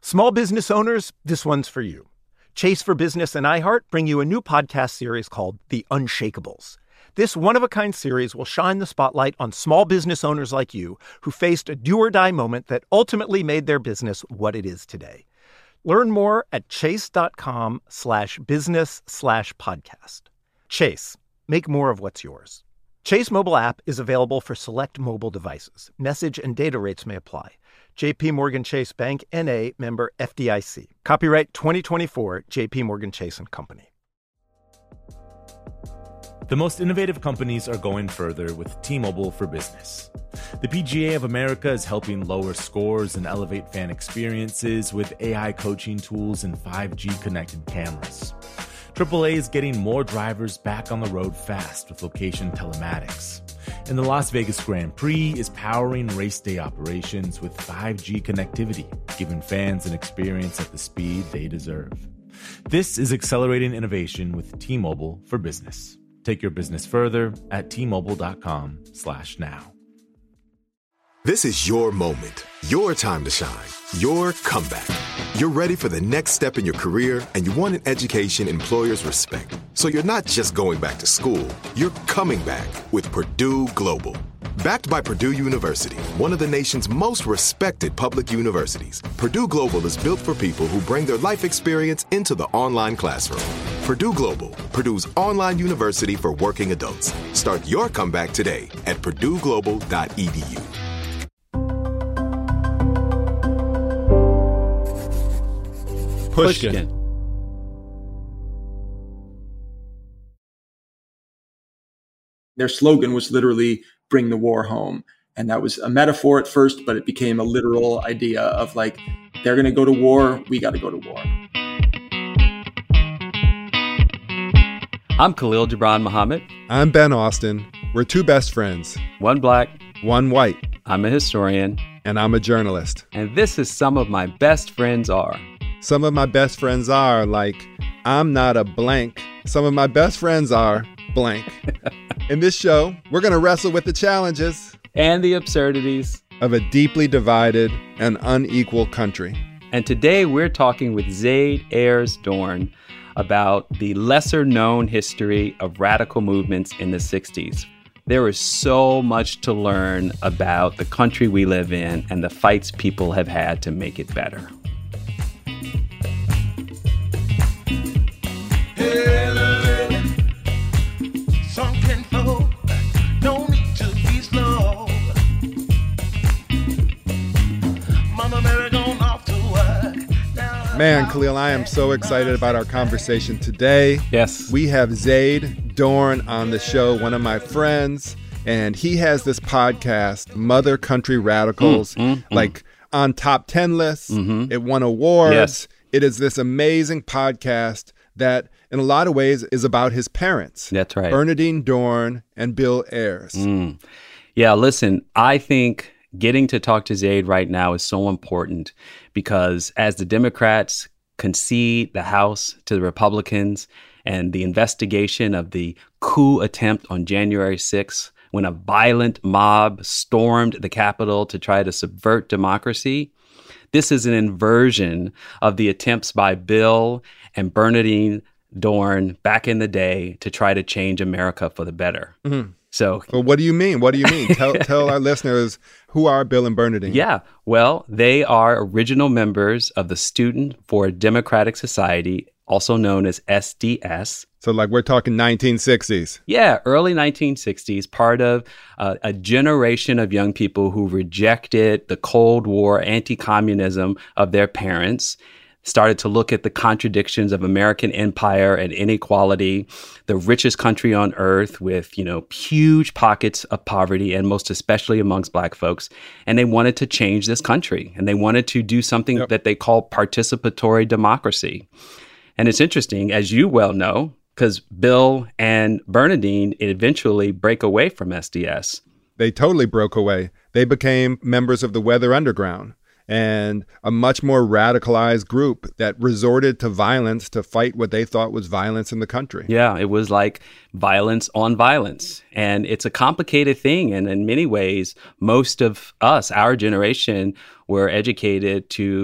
Small business owners, this one's for you. Chase for Business and iHeart bring you a new podcast series called The Unshakables. This one-of-a-kind series will shine the spotlight on small business owners like you who faced a do-or-die moment that ultimately made their business what it is today. Learn more at chase.com/business/podcast. Chase, make more of what's yours. Chase mobile app is available for select mobile devices. Message and data rates may apply. J.P. Morgan Chase Bank, N.A., member FDIC. Copyright 2024, J.P. Morgan Chase & Company. The most innovative companies are going further with T-Mobile for Business. The PGA of America is helping lower scores and elevate fan experiences with AI coaching tools and 5G connected cameras. AAA is getting more drivers back on the road fast with location telematics. And the Las Vegas Grand Prix is powering race day operations with 5G connectivity, giving fans an experience at the speed they deserve. This is accelerating innovation with T-Mobile for Business. Take your business further at T-Mobile.com/now. This is your moment, your time to shine, your comeback. You're ready for the next step in your career, and you want an education employers respect. So you're not just going back to school, you're coming back with Purdue Global. Backed by Purdue University, one of the nation's most respected public universities, Purdue Global is built for people who bring their life experience into the online classroom. Purdue Global, Purdue's online university for working adults. Start your comeback today at purdueglobal.edu. Pushkin. Their slogan was literally "Bring the war home." And that was a metaphor at first, but it became a literal idea of like, they're going to go to war, we got to go to war. I'm Khalil Gibran Muhammad. I'm Ben Austin. We're two best friends. One black. One white. I'm a historian. And I'm a journalist. And this is Some of My Best Friends Are. Some of my best friends are like, I'm not a blank. Some of my best friends are blank. In this show, we're going to wrestle with the challenges and the absurdities of a deeply divided and unequal country. And today we're talking with Zaid Ayers Dorn about the lesser-known history of radical movements in the 60s. There is so much to learn about the country we live in and the fights people have had to make it better. Man, Khalil, I am so excited about our conversation today. Yes. We have Zaid Dorn on the show, one of my friends, and he has this podcast, Mother Country Radicals, like on top 10 lists. It won awards. Yes. It is this amazing podcast that in a lot of ways is about his parents. That's right. Bernardine Dorn and Bill Ayers. Yeah, listen, I think getting to talk to Zaid right now is so important because as the Democrats concede the House to the Republicans and the investigation of the coup attempt on January 6th, when a violent mob stormed the Capitol to try to subvert democracy, this is an inversion of the attempts by Bill and Bernardine Dorn back in the day to try to change America for the better. So, well, what do you mean? What do you mean? Tell our listeners, who are Bill and Bernardine? Yeah, well, they are original members of the Student for Democratic Society, also known as SDS. So like we're talking 1960s. Yeah, early 1960s, part of a generation of young people who rejected the Cold War anti-communism of their parents, started to look at the contradictions of American empire and inequality, the richest country on earth with, huge pockets of poverty, and most especially amongst Black folks. And they wanted to change this country, and they wanted to do something that they call participatory democracy. And it's interesting, as you well know, because Bill and Bernardine eventually break away from SDS. They totally broke away. They became members of the Weather Underground, and a much more radicalized group that resorted to violence to fight what they thought was violence in the country. Yeah, it was like violence on violence. And it's a complicated thing. And in many ways, most of us, our generation, were educated to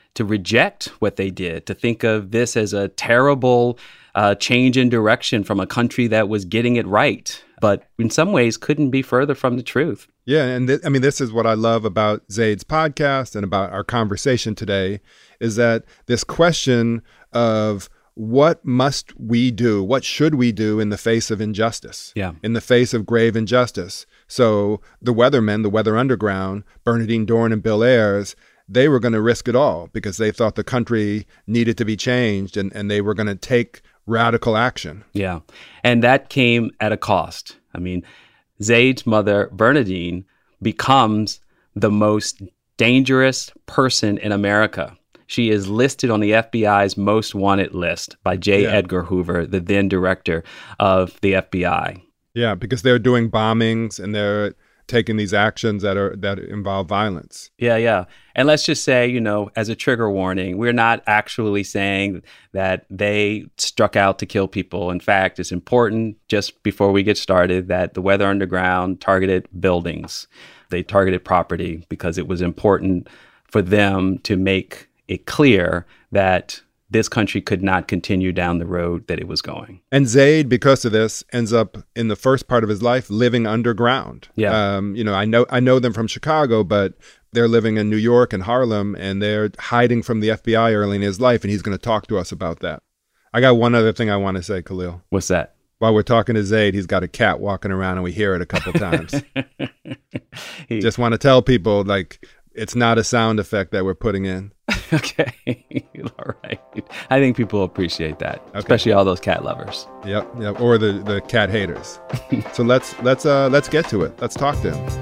to reject what they did, to think of this as a terrible change in direction from a country that was getting it right, but in some ways couldn't be further from the truth. Yeah, and this is what I love about Zaid's podcast and about our conversation today, is that this question of what must we do, what should we do in the face of injustice, in the face of grave injustice. So the Weathermen, the Weather Underground, Bernardine Dohrn and Bill Ayers, they were going to risk it all because they thought the country needed to be changed, and they were going to take radical action. Yeah, and that came at a cost. I mean, Zaid's mother, Bernardine, becomes the most dangerous person in America. She is listed on the FBI's most wanted list by J. Edgar Hoover, the then director of the FBI. Yeah, because they're doing bombings and they're taking these actions that involve violence. Yeah. And let's just say, as a trigger warning, we're not actually saying that they struck out to kill people. In fact, it's important, just before we get started, that the Weather Underground targeted buildings. They targeted property because it was important for them to make it clear that this country could not continue down the road that it was going. And Zaid, because of this, ends up in the first part of his life living underground. Yeah. I know them from Chicago, but they're living in New York and Harlem, and they're hiding from the FBI early in his life, and he's going to talk to us about that. I got one other thing I want to say, Khalil. What's that? While we're talking to Zaid, he's got a cat walking around, and we hear it a couple times. Just want to tell people, it's not a sound effect that we're putting in. Okay. All right. I think people appreciate that, especially all those cat lovers. Yep. Or the cat haters. So let's get to it. Let's talk to him.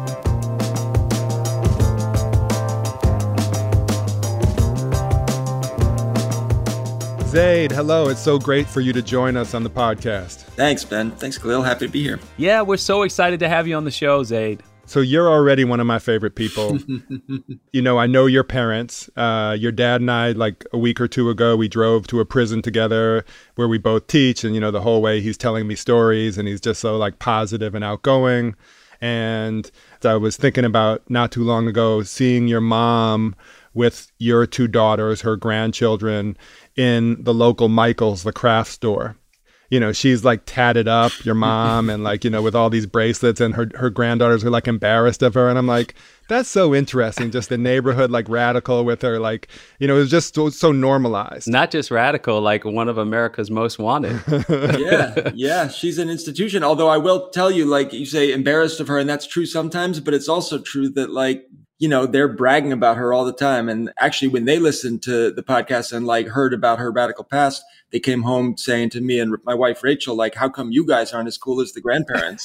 Zaid, hello. It's so great for you to join us on the podcast. Thanks, Ben. Thanks, Khalil. Happy to be here. Yeah, we're so excited to have you on the show, Zaid. So you're already one of my favorite people. I know your parents. Your dad and I, a week or two ago, we drove to a prison together where we both teach. And, the whole way he's telling me stories, and he's just so positive and outgoing. And I was thinking about not too long ago, seeing your mom with your two daughters, her grandchildren, in the local Michael's, the craft store. She's tatted up, your mom, and with all these bracelets, and her granddaughters are embarrassed of her. And I'm like, that's so interesting. Just the neighborhood, radical with her, it was just so normalized. Not just radical, one of America's most wanted. Yeah. She's an institution. Although I will tell you, you say embarrassed of her, and that's true sometimes, but it's also true that they're bragging about her all the time. And actually, when they listened to the podcast and heard about her radical past, they came home saying to me and my wife, Rachel, how come you guys aren't as cool as the grandparents?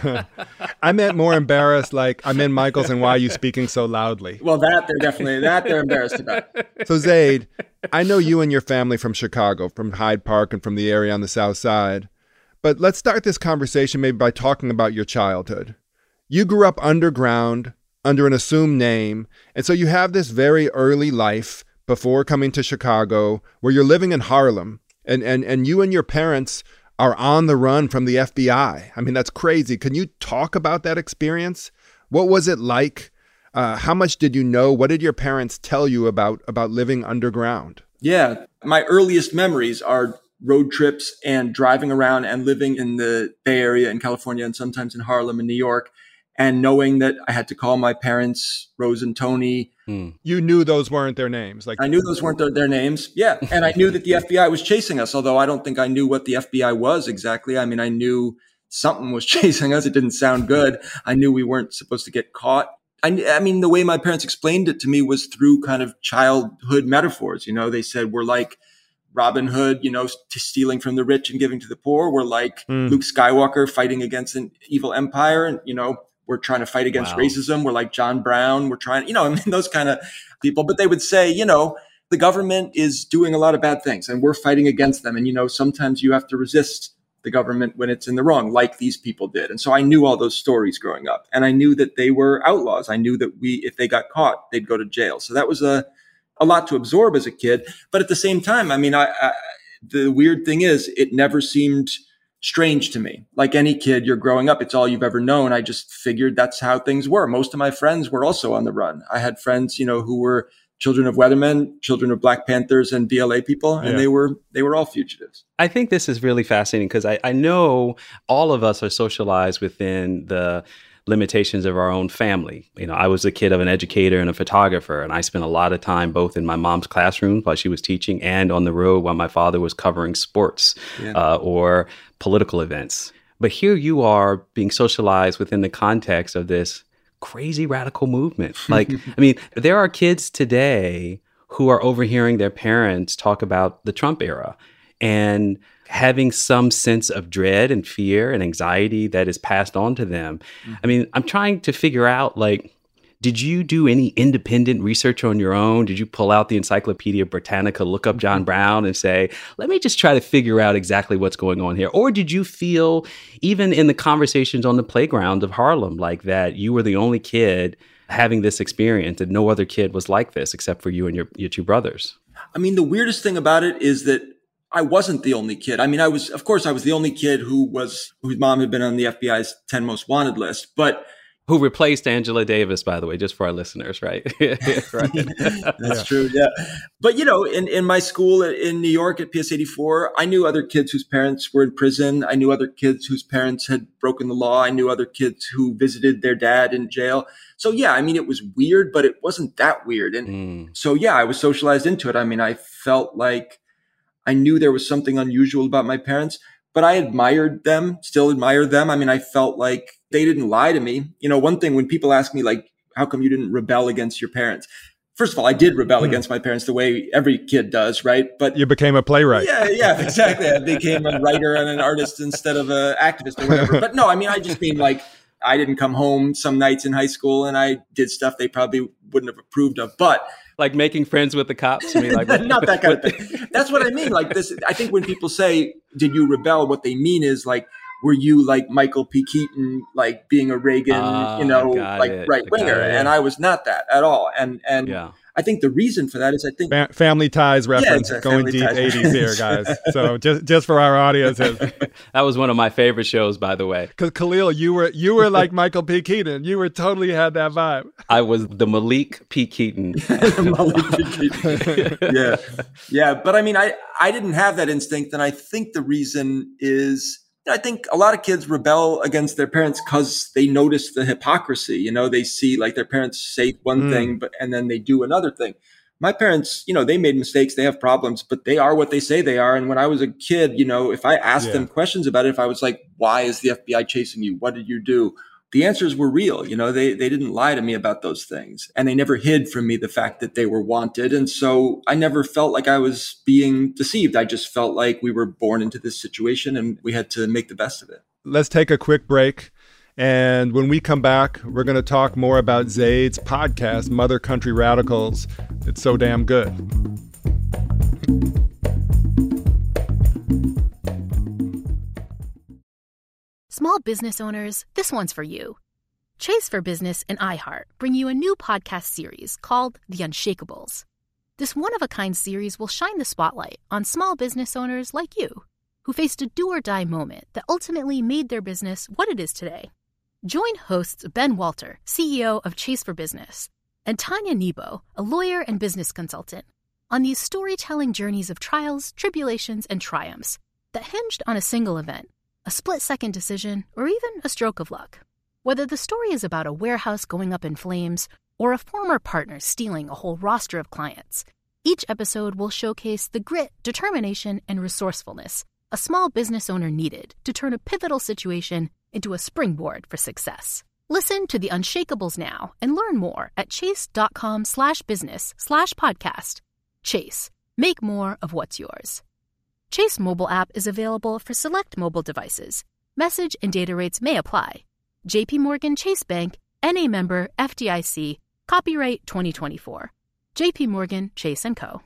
I meant more embarrassed, I'm in Michael's and why are you speaking so loudly? Well, they're embarrassed about. So Zaid, I know you and your family from Chicago, from Hyde Park and from the area on the South Side. But let's start this conversation maybe by talking about your childhood. You grew up underground, under an assumed name. And so you have this very early life before coming to Chicago where you're living in Harlem and you and your parents are on the run from the FBI. I mean, that's crazy. Can you talk about that experience? What was it like? How much did you know? What did your parents tell you about living underground? Yeah, my earliest memories are road trips and driving around and living in the Bay Area in California and sometimes in Harlem in New York. And knowing that I had to call my parents, Rose and Tony. You knew those weren't their names. I knew those weren't their names. Yeah. And I knew that the FBI was chasing us, although I don't think I knew what the FBI was exactly. I mean, I knew something was chasing us. It didn't sound good. I knew we weren't supposed to get caught. I mean, the way my parents explained it to me was through kind of childhood metaphors. They said we're like Robin Hood, stealing from the rich and giving to the poor. We're like Luke Skywalker fighting against an evil empire. And, we're trying to fight against racism. We're like John Brown. We're trying, those kind of people. But they would say, the government is doing a lot of bad things and we're fighting against them. And, sometimes you have to resist the government when it's in the wrong, like these people did. And so I knew all those stories growing up. And I knew that they were outlaws. I knew that if they got caught, they'd go to jail. So that was a lot to absorb as a kid. But at the same time, I mean, the weird thing is it never seemed strange to me. Like any kid, you're growing up, it's all you've ever known. I just figured that's how things were. Most of my friends were also on the run. I had friends, who were children of Weathermen, children of Black Panthers and BLA people, and they were all fugitives. I think this is really fascinating because I know all of us are socialized within the limitations of our own family. You know, I was a kid of an educator and a photographer, and I spent a lot of time both in my mom's classroom while she was teaching and on the road while my father was covering sports or political events. But here you are being socialized within the context of this crazy radical movement. Like, I mean, there are kids today who are overhearing their parents talk about the Trump era and having some sense of dread and fear and anxiety that is passed on to them. I mean, I'm trying to figure out, like, did you do any independent research on your own? Did you pull out the Encyclopedia Britannica, look up John Brown and say, let me just try to figure out exactly what's going on here? Or did you feel, even in the conversations on the playground of Harlem, like that you were the only kid having this experience and no other kid was like this except for you and your two brothers? I mean, the weirdest thing about it is that I wasn't the only kid. I mean, I was the only kid whose mom had been on the FBI's 10 most wanted list, but who replaced Angela Davis, by the way, just for our listeners, right? Right. That's true. Yeah. But, you know, in my school in New York at PS 84, I knew other kids whose parents were in prison. I knew other kids whose parents had broken the law. I knew other kids who visited their dad in jail. So, yeah, I mean, it was weird, but it wasn't that weird. And so, yeah, I was socialized into it. I mean, I felt like I knew there was something unusual about my parents, but I still admire them. I mean, I felt like they didn't lie to me. You know, one thing when people ask me, like, how come you didn't rebel against your parents? First of all, I did rebel against my parents the way every kid does, right? But you became a playwright. Yeah, exactly. I became a writer and an artist instead of an activist or whatever. But no, I mean, I just mean like I didn't come home some nights in high school and I did stuff they probably wouldn't have approved of. But like making friends with the cops? I mean, like, not that kind of thing. That's what I mean. Like this, I think when people say, did you rebel? What they mean is like, were you like Michael P. Keaton, like being a Reagan, right winger? And I was not that at all. And I think the reason for that is I think Family Ties reference, going deep 80s here, guys. So just for our audiences, that was one of my favorite shows, by the way. Because Khalil, you were like Michael P. Keaton. You were totally had that vibe. I was the Malik P. Keaton. Malik P. Keaton. Yeah. But I mean, I didn't have that instinct, and I think the reason is, I think a lot of kids rebel against their parents because they notice the hypocrisy. You know, they see like their parents say one thing, and then they do another thing. My parents, you know, they made mistakes, they have problems, but they are what they say they are. And when I was a kid, you know, if I asked them questions about it, if I was like, why is the FBI chasing you? What did you do? The answers were real. You know, they didn't lie to me about those things, and they never hid from me the fact that they were wanted. And so I never felt like I was being deceived. I just felt like we were born into this situation and we had to make the best of it. Let's take a quick break. And when we come back, we're going to talk more about Zaid's podcast, Mother Country Radicals. It's so damn good. Small business owners, this one's for you. Chase for Business and iHeart bring you a new podcast series called The Unshakables. This one-of-a-kind series will shine the spotlight on small business owners like you, who faced a do-or-die moment that ultimately made their business what it is today. Join hosts Ben Walter, CEO of Chase for Business, and Tanya Nebo, a lawyer and business consultant, on these storytelling journeys of trials, tribulations, and triumphs that hinged on a single event, a split-second decision, or even a stroke of luck. Whether the story is about a warehouse going up in flames or a former partner stealing a whole roster of clients, each episode will showcase the grit, determination, and resourcefulness a small business owner needed to turn a pivotal situation into a springboard for success. Listen to The Unshakables now and learn more at chase.com/business/podcast. Chase, make more of what's yours. Chase mobile app is available for select mobile devices. Message and data rates may apply. JP Morgan Chase Bank, NA member FDIC, copyright 2024. JP Morgan Chase & Co.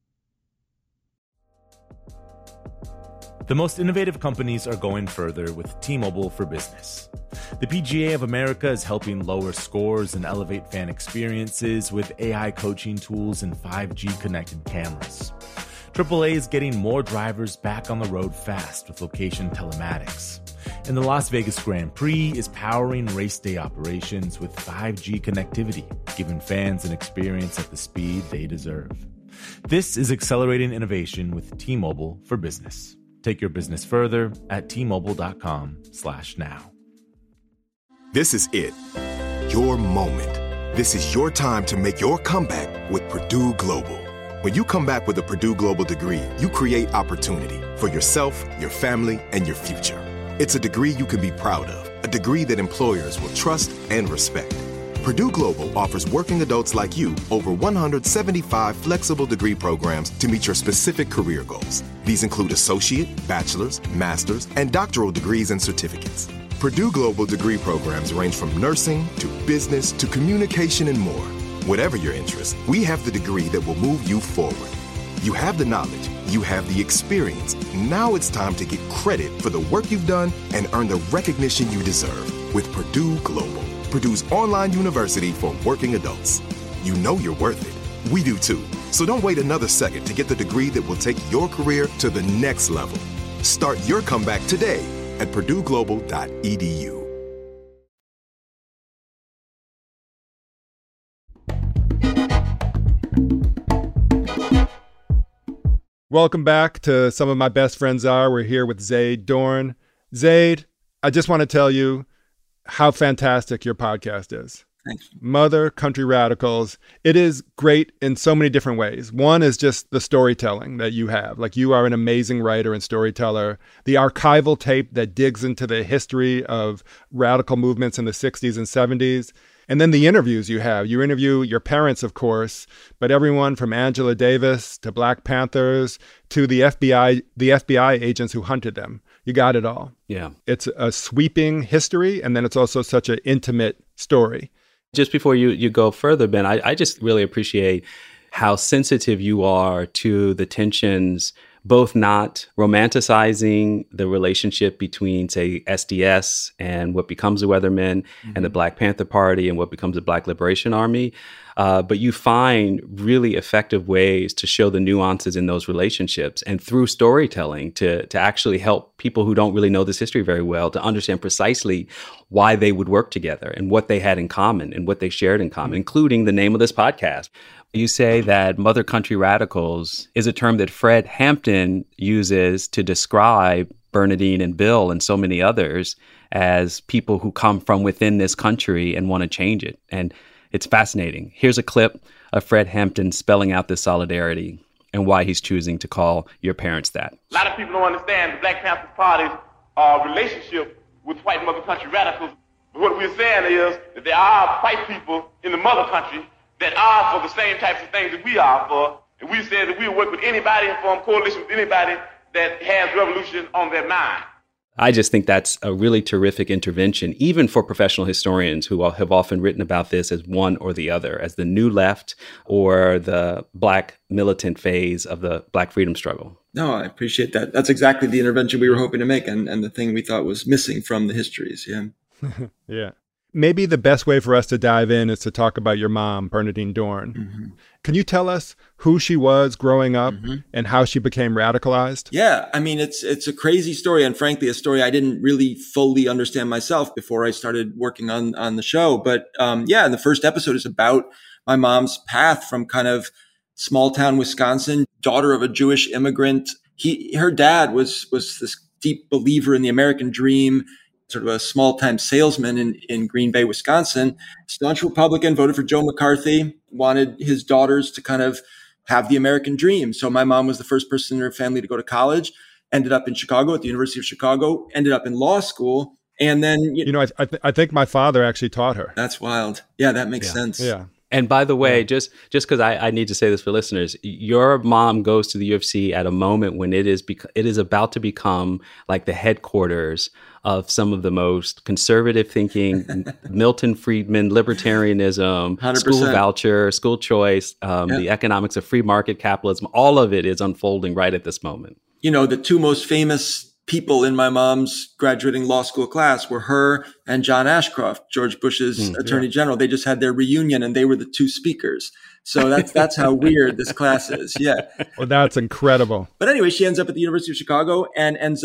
The most innovative companies are going further with T-Mobile for Business. The PGA of America is helping lower scores and elevate fan experiences with AI coaching tools and 5G connected cameras. AAA is getting more drivers back on the road fast with location telematics. And the Las Vegas Grand Prix is powering race day operations with 5G connectivity, giving fans an experience at the speed they deserve. This is accelerating innovation with T-Mobile for Business. Take your business further at T-Mobile.com/now. This is it. Your moment. This is your time to make your comeback with Purdue Global. When you come back with a Purdue Global degree, you create opportunity for yourself, your family, and your future. It's a degree you can be proud of, a degree that employers will trust and respect. Purdue Global offers working adults like you over 175 flexible degree programs to meet your specific career goals. These include associate, bachelor's, master's, and doctoral degrees and certificates. Purdue Global degree programs range from nursing to business to communication and more. Whatever your interest, we have the degree that will move you forward. You have the knowledge, you have the experience. Now it's time to get credit for the work you've done and earn the recognition you deserve with Purdue Global, Purdue's online university for working adults. You know you're worth it. We do too. So don't wait another second to get the degree that will take your career to the next level. Start your comeback today at purdueglobal.edu. Welcome back to Some of My Best Friends Are. We're here with Zaid Dorn. Zaid, I just want to tell you how fantastic your podcast is. Thanks. Mother Country Radicals. It is great in so many different ways. One is just the storytelling that you have. Like, you are an amazing writer and storyteller. The archival tape that digs into the history of radical movements in the 60s and 70s. And then the interviews you have. You interview your parents, of course, but everyone from Angela Davis to Black Panthers to the FBI agents who hunted them. You got it all. Yeah. It's a sweeping history, and then it's also such an intimate story. Just before you go further, Ben, I just really appreciate how sensitive you are to the tensions, both not romanticizing the relationship between, say, SDS and what becomes the Weathermen and the Black Panther Party and what becomes the Black Liberation Army. But you find really effective ways to show the nuances in those relationships and through storytelling to actually help people who don't really know this history very well to understand precisely why they would work together and what they had in common and what they shared in common, including the name of this podcast. You say that Mother Country Radicals is a term that Fred Hampton uses to describe Bernardine and Bill and so many others as people who come from within this country and want to change it. And it's fascinating. Here's a clip of Fred Hampton spelling out this solidarity and why he's choosing to call your parents that. A lot of people don't understand the Black Panther Party's relationship with white Mother Country Radicals. But what we're saying is that there are white people in the Mother Country that are for the same types of things that we are for. And we said that we'll work with anybody and form coalition with anybody that has revolution on their mind. I just think that's a really terrific intervention, even for professional historians who have often written about this as one or the other, as the new left or the Black militant phase of the Black freedom struggle. No, I appreciate that. That's exactly the intervention we were hoping to make and the thing we thought was missing from the histories. Yeah. Yeah. Maybe the best way for us to dive in is to talk about your mom, Bernardine Dorn. Mm-hmm. Can you tell us who she was growing up and how she became radicalized? Yeah, I mean, it's a crazy story. And frankly, a story I didn't really fully understand myself before I started working on the show. But yeah, the first episode is about my mom's path from kind of small town Wisconsin, daughter of a Jewish immigrant. Her dad was this deep believer in the American dream, sort of a small-time salesman in Green Bay, Wisconsin, staunch Republican, voted for Joe McCarthy, wanted his daughters to kind of have the American dream. So my mom was the first person in her family to go to college, ended up in Chicago at the University of Chicago, ended up in law school. And then, I think my father actually taught her. That's wild. Yeah, that makes sense. Yeah. And by the way, just because I need to say this for listeners, your mom goes to the U of C at a moment when it is about to become like the headquarters of some of the most conservative thinking, Milton Friedman, libertarianism, 100%. School voucher, school choice, the economics of free market capitalism. All of it is unfolding right at this moment. You know, the two most famous people in my mom's graduating law school class were her and John Ashcroft, George Bush's attorney general. They just had their reunion and they were the two speakers. So that's how weird this class is. Yeah. Well, that's incredible. But anyway, she ends up at the University of Chicago and ends up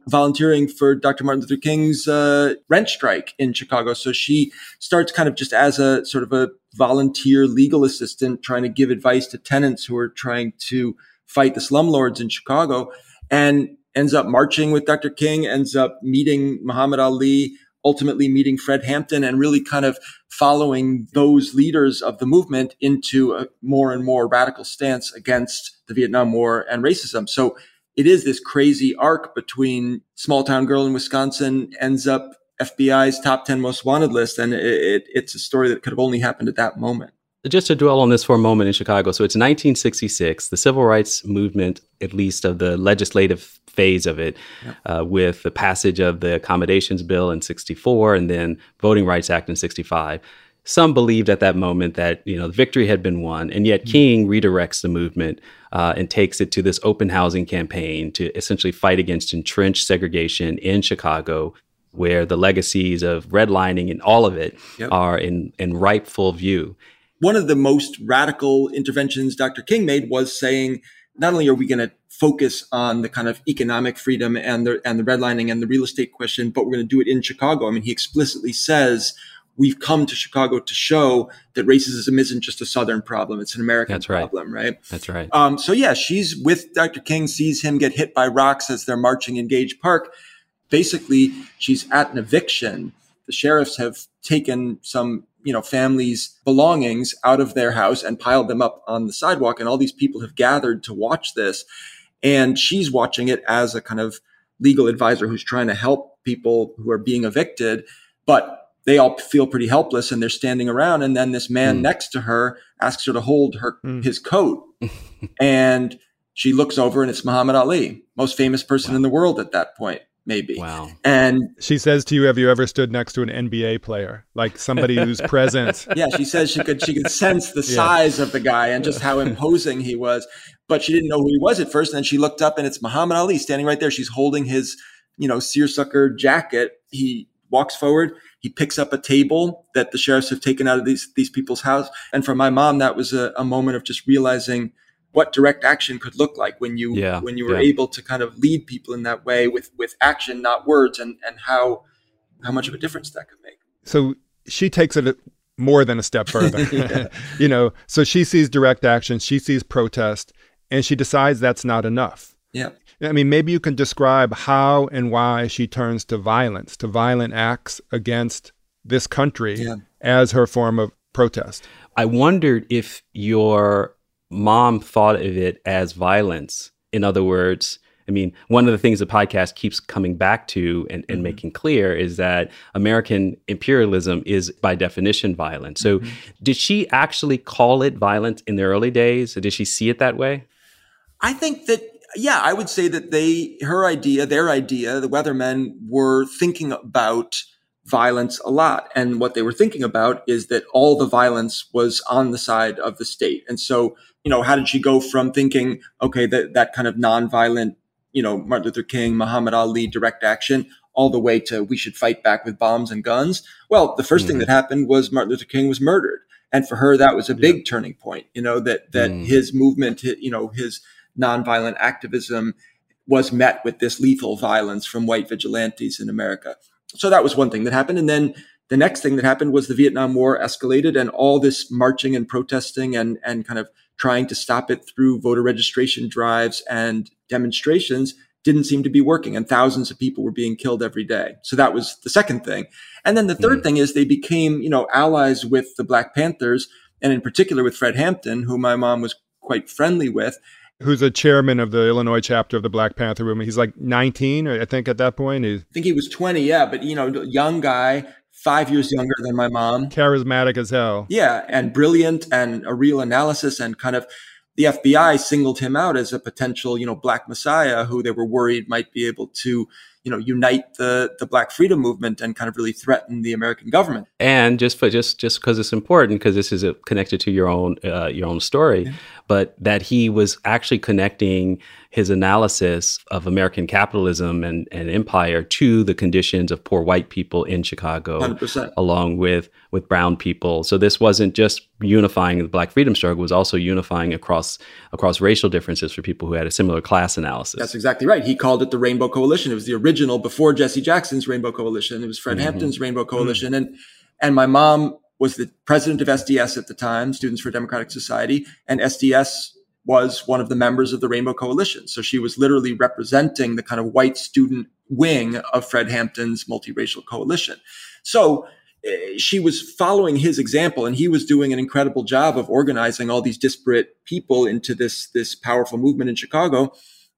volunteering for Dr. Martin Luther King's rent strike in Chicago. So she starts kind of just as a sort of a volunteer legal assistant, trying to give advice to tenants who are trying to fight the slumlords in Chicago, and ends up marching with Dr. King, ends up meeting Muhammad Ali, ultimately meeting Fred Hampton, and really kind of following those leaders of the movement into a more and more radical stance against the Vietnam War and racism. So it is this crazy arc between small town girl in Wisconsin ends up FBI's top 10 most wanted list. And it's a story that could have only happened at that moment. Just to dwell on this for a moment in Chicago. So it's 1966, the civil rights movement, at least of the legislative phase of it, with the passage of the Accommodations Bill in 64 and then Voting Rights Act in 65. Some believed at that moment that, the victory had been won, and yet King redirects the movement and takes it to this open housing campaign to essentially fight against entrenched segregation in Chicago, where the legacies of redlining and all of it are in ripe full view. One of the most radical interventions Dr. King made was saying, not only are we going to focus on the kind of economic freedom and the redlining and the real estate question, but we're going to do it in Chicago. I mean, he explicitly says, we've come to Chicago to show that racism isn't just a Southern problem. It's an American problem, right? That's right. So yeah, she's with Dr. King, sees him get hit by rocks as they're marching in Gage Park. Basically, she's at an eviction. The sheriffs have taken some family's belongings out of their house and piled them up on the sidewalk. And all these people have gathered to watch this. And she's watching it as a kind of legal advisor who's trying to help people who are being evicted. But they all feel pretty helpless and they're standing around. And then this man next to her asks her to hold his coat. And she looks over and it's Muhammad Ali, most famous person in the world at that point. Maybe. Wow. And she says to you, have you ever stood next to an NBA player? Like somebody who's present. Yeah, she says she could sense the size of the guy and just how imposing he was. But she didn't know who he was at first. And then she looked up and it's Muhammad Ali standing right there. She's holding his, seersucker jacket. He walks forward. He picks up a table that the sheriffs have taken out of these people's house. And for my mom, that was a moment of just realizing what direct action could look like when you were able to kind of lead people in that way with action, not words, and how much of a difference that could make. So she takes it more than a step further. So she sees direct action, she sees protest, and she decides that's not enough. Yeah. I mean, maybe you can describe how and why she turns to violence, to violent acts against this country as her form of protest. I wondered if your mom thought of it as violence. In other words, I mean, one of the things the podcast keeps coming back to and making clear is that American imperialism is by definition violent. So did she actually call it violence in the early days? Or did she see it that way? I think that, I would say that their idea, the Weathermen were thinking about violence a lot. And what they were thinking about is that all the violence was on the side of the state. And so, how did she go from thinking, okay, that kind of nonviolent, Martin Luther King, Muhammad Ali, direct action, all the way to we should fight back with bombs and guns? Well, the first thing that happened was Martin Luther King was murdered. And for her, that was a big turning point, that his movement, his nonviolent activism was met with this lethal violence from white vigilantes in America. So that was one thing that happened. And then the next thing that happened was the Vietnam War escalated, and all this marching and protesting and kind of trying to stop it through voter registration drives and demonstrations didn't seem to be working. And thousands of people were being killed every day. So that was the second thing. And then the third thing is they became, allies with the Black Panthers, and in particular with Fred Hampton, who my mom was quite friendly with. Who's a chairman of the Illinois chapter of the Black Panther movement. He's like 19, I think, at that point. I think he was 20, but, young guy, 5 years younger than my mom. Charismatic as hell. Yeah, and brilliant and a real analysis, and kind of the FBI singled him out as a potential, Black Messiah who they were worried might be able to, unite the Black freedom movement and kind of really threaten the American government. And just because it's important, because this is connected to your own story, but that he was actually connecting his analysis of American capitalism and empire to the conditions of poor white people in Chicago, 100%. along with brown people. So this wasn't just unifying the Black freedom struggle, it was also unifying across racial differences for people who had a similar class analysis. That's exactly right. He called it the Rainbow Coalition. It was the original, before Jesse Jackson's Rainbow Coalition. It was Fred Hampton's Rainbow Coalition. And my mom was the president of SDS at the time, Students for Democratic Society, and SDS was one of the members of the Rainbow Coalition. So she was literally representing the kind of white student wing of Fred Hampton's multiracial coalition. So she was following his example, and he was doing an incredible job of organizing all these disparate people into this powerful movement in Chicago.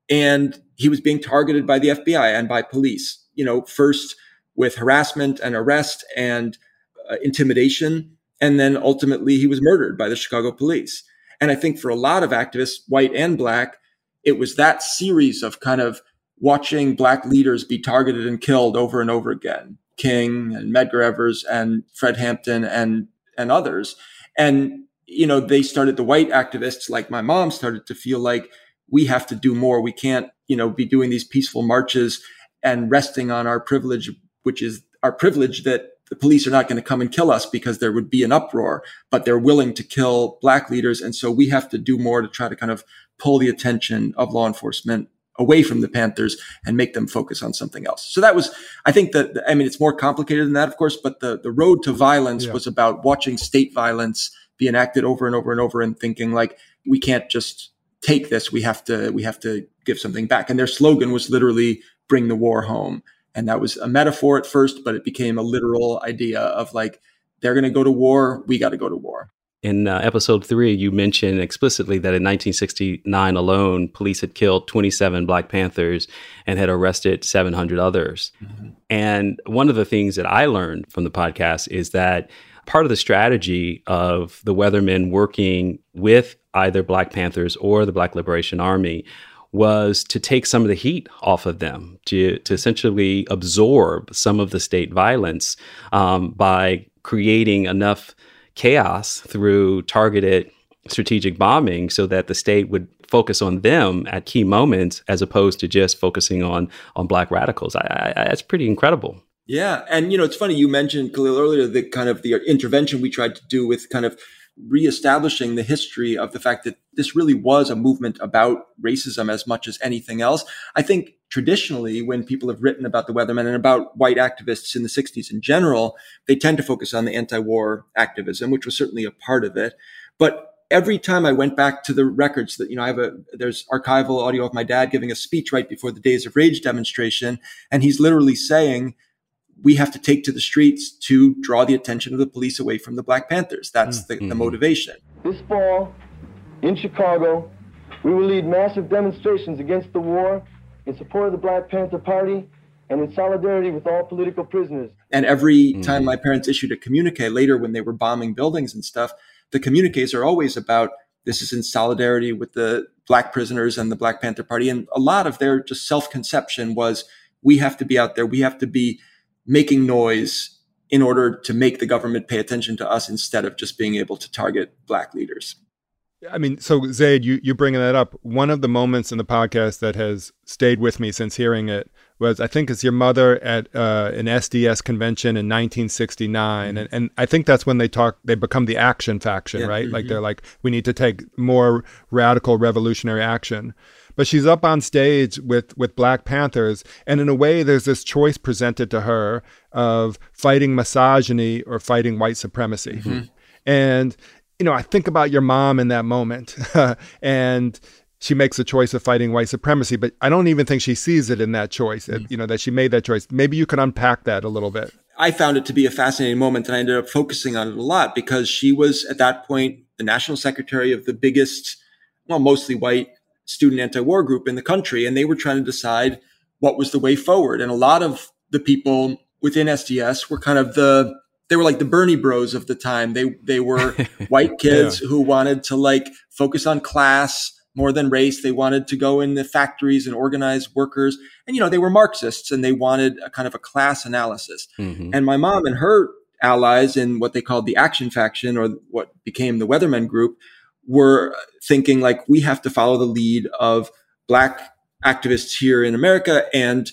And he was being targeted by the FBI and by police, first with harassment and arrest and intimidation. And then ultimately he was murdered by the Chicago police. And I think for a lot of activists, white and Black, it was that series of kind of watching Black leaders be targeted and killed over and over again. King and Medgar Evers and Fred Hampton and others. And, they started, the white activists like my mom started to feel like we have to do more. We can't, be doing these peaceful marches and resting on our privilege, which is our privilege that the police are not going to come and kill us because there would be an uproar, but they're willing to kill Black leaders. And so we have to do more to try to kind of pull the attention of law enforcement away from the Panthers and make them focus on something else. So that was, I think it's more complicated than that, of course, but the road to violence was about watching state violence be enacted over and over and over and thinking like, we can't just take this. We have to give something back. And their slogan was literally bring the war home. And that was a metaphor at first, but it became a literal idea of like, they're going to go to war. We got to go to war. In episode 3, you mentioned explicitly that in 1969 alone, police had killed 27 Black Panthers and had arrested 700 others. Mm-hmm. And one of the things that I learned from the podcast is that part of the strategy of the Weathermen working with either Black Panthers or the Black Liberation Army was to take some of the heat off of them, to essentially absorb some of the state violence by creating enough chaos through targeted strategic bombing so that the state would focus on them at key moments as opposed to just focusing on Black radicals. That's pretty incredible. Yeah. And, it's funny, you mentioned, Khalil, earlier, the kind of the intervention we tried to do with kind of reestablishing the history of the fact that this really was a movement about racism as much as anything else. I think traditionally, when people have written about the Weathermen and about white activists in the 60s in general, they tend to focus on the anti-war activism, which was certainly a part of it. But every time I went back to the records that, there's archival audio of my dad giving a speech right before the Days of Rage demonstration. And he's literally saying, we have to take to the streets to draw the attention of the police away from the Black Panthers. That's the motivation. This fall, in Chicago, we will lead massive demonstrations against the war in support of the Black Panther Party and in solidarity with all political prisoners. And every time my parents issued a communique later when they were bombing buildings and stuff, the communiques are always about this is in solidarity with the Black prisoners and the Black Panther Party. And a lot of their just self-conception was we have to be out there. We have to be making noise in order to make the government pay attention to us instead of just being able to target Black leaders. I mean, so Zaid, you bringing that up. One of the moments in the podcast that has stayed with me since hearing it was, I think it's your mother at an SDS convention in 1969. And I think that's when they become the action faction, right? Mm-hmm. Like they're like, we need to take more radical revolutionary action. But she's up on stage with Black Panthers. And in a way, there's this choice presented to her of fighting misogyny or fighting white supremacy. Mm-hmm. And I think about your mom in that moment and she makes a choice of fighting white supremacy, but I don't even think she sees it in that choice, that she made that choice. Maybe you could unpack that a little bit. I found it to be a fascinating moment and I ended up focusing on it a lot because she was at that point the national secretary of the biggest, mostly white student anti-war group in the country. And they were trying to decide what was the way forward. And a lot of the people within SDS were kind of they were like the Bernie bros of the time. They were white kids who wanted to focus on class more than race. They wanted to go in the factories and organize workers. And, they were Marxists and they wanted a kind of a class analysis. Mm-hmm. And my mom and her allies in what they called the Action Faction or what became the Weathermen Group were thinking like, we have to follow the lead of Black activists here in America and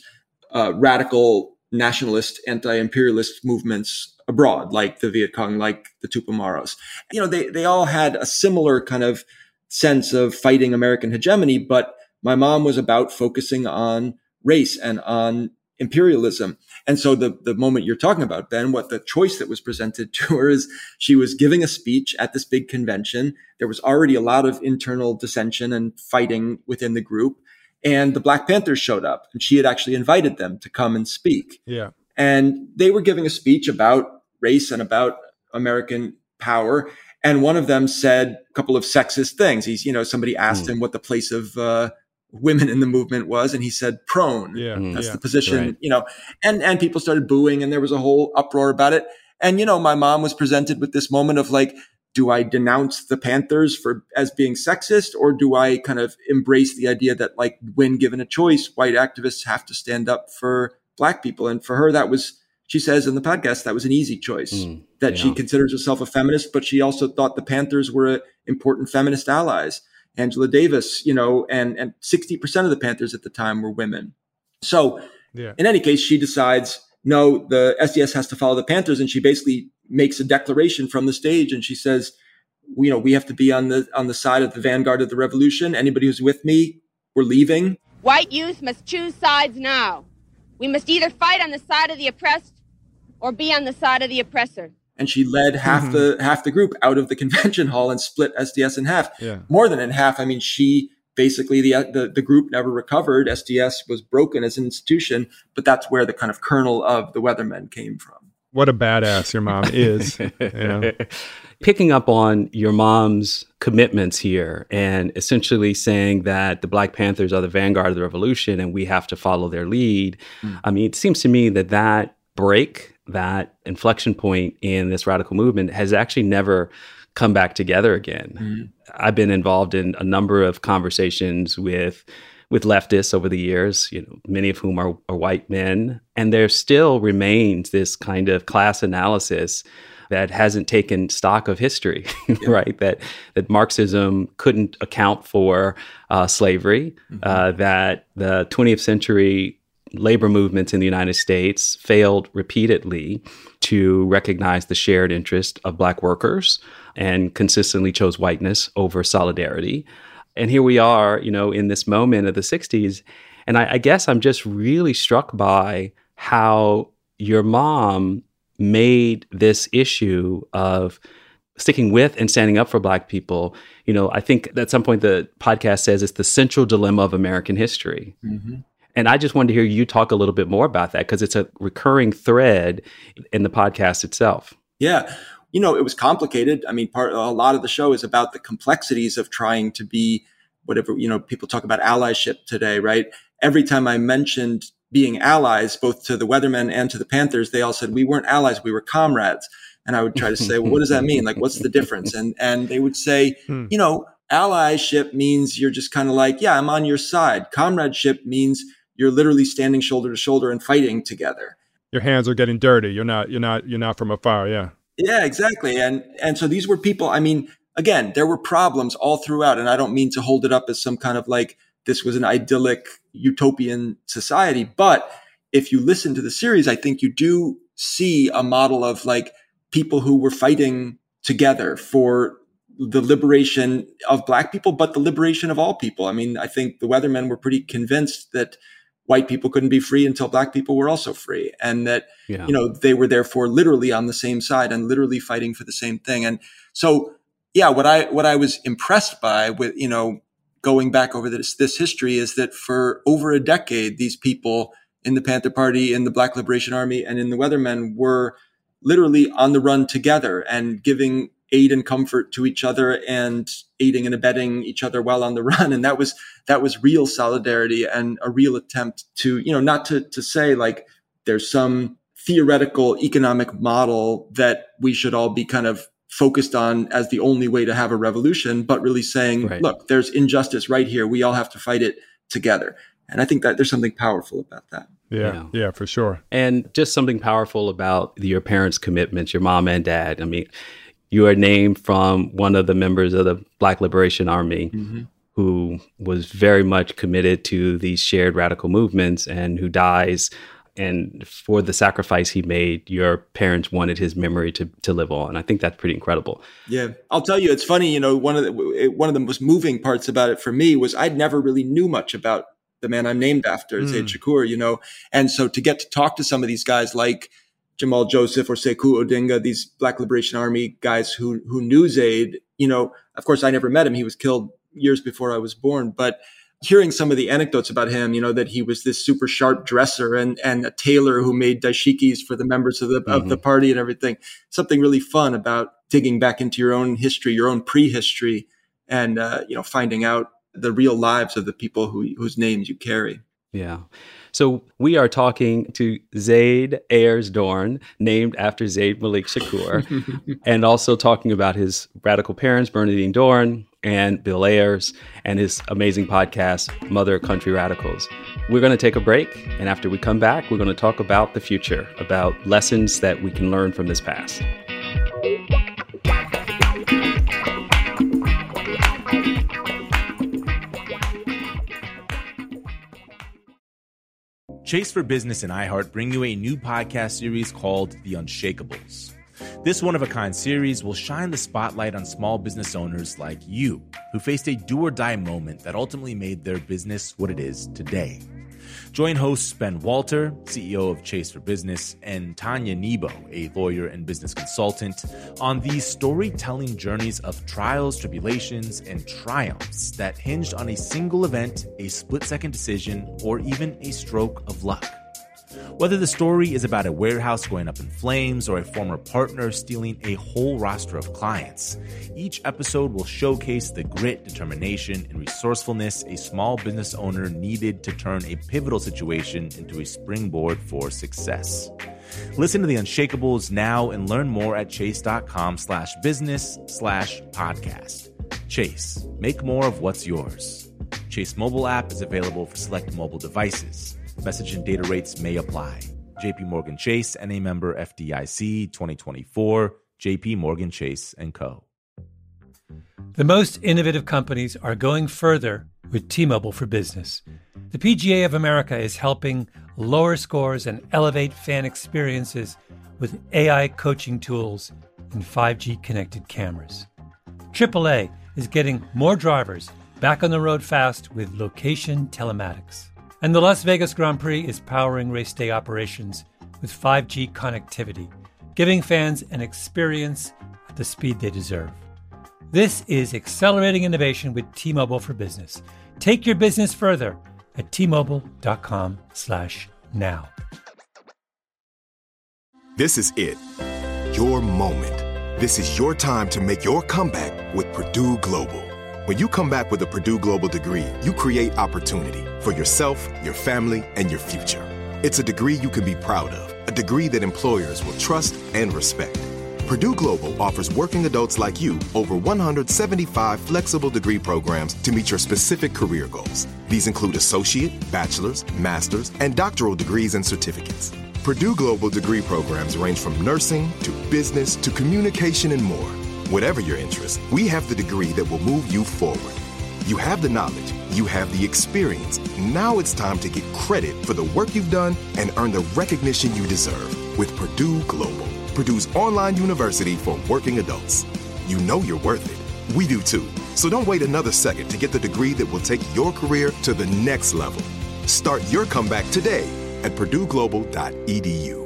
radical nationalist, anti-imperialist movements abroad, like the Viet Cong, like the Tupamaros. They all had a similar kind of sense of fighting American hegemony, but my mom was about focusing on race and on imperialism. And so the moment you're talking about, Ben, what the choice that was presented to her is she was giving a speech at this big convention. There was already a lot of internal dissension and fighting within the group. And the Black Panthers showed up, and she had actually invited them to come and speak. Yeah. And they were giving a speech about race and about American power. And one of them said a couple of sexist things. Somebody asked him what the place of women in the movement was, and he said prone. Yeah. That's the position, and people started booing, and there was a whole uproar about it. And, my mom was presented with this moment of like, do I denounce the Panthers as being sexist, or do I kind of embrace the idea that, like, when given a choice, white activists have to stand up for Black people? And for her, that was, she says in the podcast, that was an easy choice, she considers herself a feminist, but she also thought the Panthers were important feminist allies. Angela Davis, and 60% of the Panthers at the time were women. So in any case, she decides, no, the SDS has to follow the Panthers. And she basically makes a declaration from the stage. And she says, we have to be on the side of the vanguard of the revolution. Anybody who's with me, we're leaving. White youth must choose sides now. We must either fight on the side of the oppressed or be on the side of the oppressor. And she led half the group out of the convention hall and split SDS in half. Yeah. More than in half. I mean, she basically, the group never recovered. SDS was broken as an institution, but that's where the kind of kernel of the Weathermen came from. What a badass your mom is. Picking up on your mom's commitments here and essentially saying that the Black Panthers are the vanguard of the revolution and we have to follow their lead. I mean, it seems to me that break, that inflection point in this radical movement has actually never come back together again. I've been involved in a number of conversations with leftists over the years, many of whom are white men, and there still remains this kind of class analysis that hasn't taken stock of history, right? That Marxism couldn't account for slavery, that the 20th century labor movements in the United States failed repeatedly to recognize the shared interest of Black workers and consistently chose whiteness over solidarity. And here we are, in this moment of the 60s. And I guess I'm just really struck by how your mom made this issue of sticking with and standing up for Black people. I think at some point the podcast says it's the central dilemma of American history. And I just wanted to hear you talk a little bit more about that because it's a recurring thread in the podcast itself. Yeah. It was complicated. I mean, a lot of the show is about the complexities of trying to be whatever, people talk about allyship today, right? Every time I mentioned being allies, both to the Weathermen and to the Panthers, they all said, we weren't allies, we were comrades. And I would try to say, well, what does that mean? Like, what's the difference? And they would say, allyship means you're just kind of like, yeah, I'm on your side. Comradeship means you're literally standing shoulder to shoulder and fighting together. Your hands are getting dirty. You're not from afar. Yeah. Yeah, exactly. And so these were people, I mean, again, there were problems all throughout. And I don't mean to hold it up as some kind of like, this was an idyllic utopian society. But if you listen to the series, I think you do see a model of like people who were fighting together for the liberation of Black people, but the liberation of all people. I mean, I think the Weathermen were pretty convinced that white people couldn't be free until Black people were also free. And that, they were therefore literally on the same side and literally fighting for the same thing. And so, yeah, what I was impressed by with, going back over this history is that for over a decade, these people in the Panther Party, in the Black Liberation Army, and in the Weathermen were literally on the run together and giving aid and comfort to each other and aiding and abetting each other while on the run. And that was real solidarity and a real attempt to, not to say like there's some theoretical economic model that we should all be kind of focused on as the only way to have a revolution, but really saying, look, there's injustice right here. We all have to fight it together. And I think that there's something powerful about that. Yeah, for sure. And just something powerful about your parents' commitments, your mom and dad. I mean, You are named from one of the members of the Black Liberation Army who was very much committed to these shared radical movements and who dies. And for the sacrifice he made, your parents wanted his memory to live on. I think that's pretty incredible. Yeah, I'll tell you, it's funny. One of the most moving parts about it for me was I'd never really knew much about the man I'm named after, Zaid Shakur. And so to get to talk to some of these guys like Jamal Joseph or Sekou Odinga, these Black Liberation Army guys who knew Zaid, of course I never met him. He was killed years before I was born, but hearing some of the anecdotes about him, that he was this super sharp dresser and a tailor who made dashikis for the members of the party and everything. Something really fun about digging back into your own history, your own prehistory, and finding out the real lives of the people whose names you carry. Yeah. So we are talking to Zaid Ayers Dorn, named after Zaid Malik Shakur, and also talking about his radical parents, Bernardine Dorn and Bill Ayers, and his amazing podcast, Mother Country Radicals. We're going to take a break, and after we come back, we're going to talk about the future, about lessons that we can learn from this past. Chase for Business and iHeart bring you a new podcast series called The Unshakables. This one-of-a-kind series will shine the spotlight on small business owners like you, who faced a do-or-die moment that ultimately made their business what it is today. Join hosts Ben Walter, CEO of Chase for Business, and Tanya Nebo, a lawyer and business consultant, on these storytelling journeys of trials, tribulations, and triumphs that hinged on a single event, a split-second decision, or even a stroke of luck. Whether the story is about a warehouse going up in flames or a former partner stealing a whole roster of clients, each episode will showcase the grit, determination, and resourcefulness a small business owner needed to turn a pivotal situation into a springboard for success. Listen to The Unshakables now and learn more at chase.com/business/podcast. Chase, make more of what's yours. Chase mobile app is available for select mobile devices. Message and data rates may apply. JP Morgan Chase, NA member FDIC, 2024, JP Morgan Chase & Co. The most innovative companies are going further with T-Mobile for Business. The PGA of America is helping lower scores and elevate fan experiences with AI coaching tools and 5G connected cameras. AAA is getting more drivers back on the road fast with location telematics. And the Las Vegas Grand Prix is powering race day operations with 5G connectivity, giving fans an experience at the speed they deserve. This is accelerating innovation with T-Mobile for Business. Take your business further at T-Mobile.com/now. This is it. Your moment. This is your time to make your comeback with Purdue Global. When you come back with a Purdue Global degree, you create opportunity for yourself, your family, and your future. It's a degree you can be proud of, a degree that employers will trust and respect. Purdue Global offers working adults like you over 175 flexible degree programs to meet your specific career goals. These include associate, bachelor's, master's, and doctoral degrees and certificates. Purdue Global degree programs range from nursing to business to communication and more. Whatever your interest, we have the degree that will move you forward. You have the knowledge, you have the experience. Now it's time to get credit for the work you've done and earn the recognition you deserve with Purdue Global, Purdue's online university for working adults. You know you're worth it. We do too. So don't wait another second to get the degree that will take your career to the next level. Start your comeback today at purdueglobal.edu.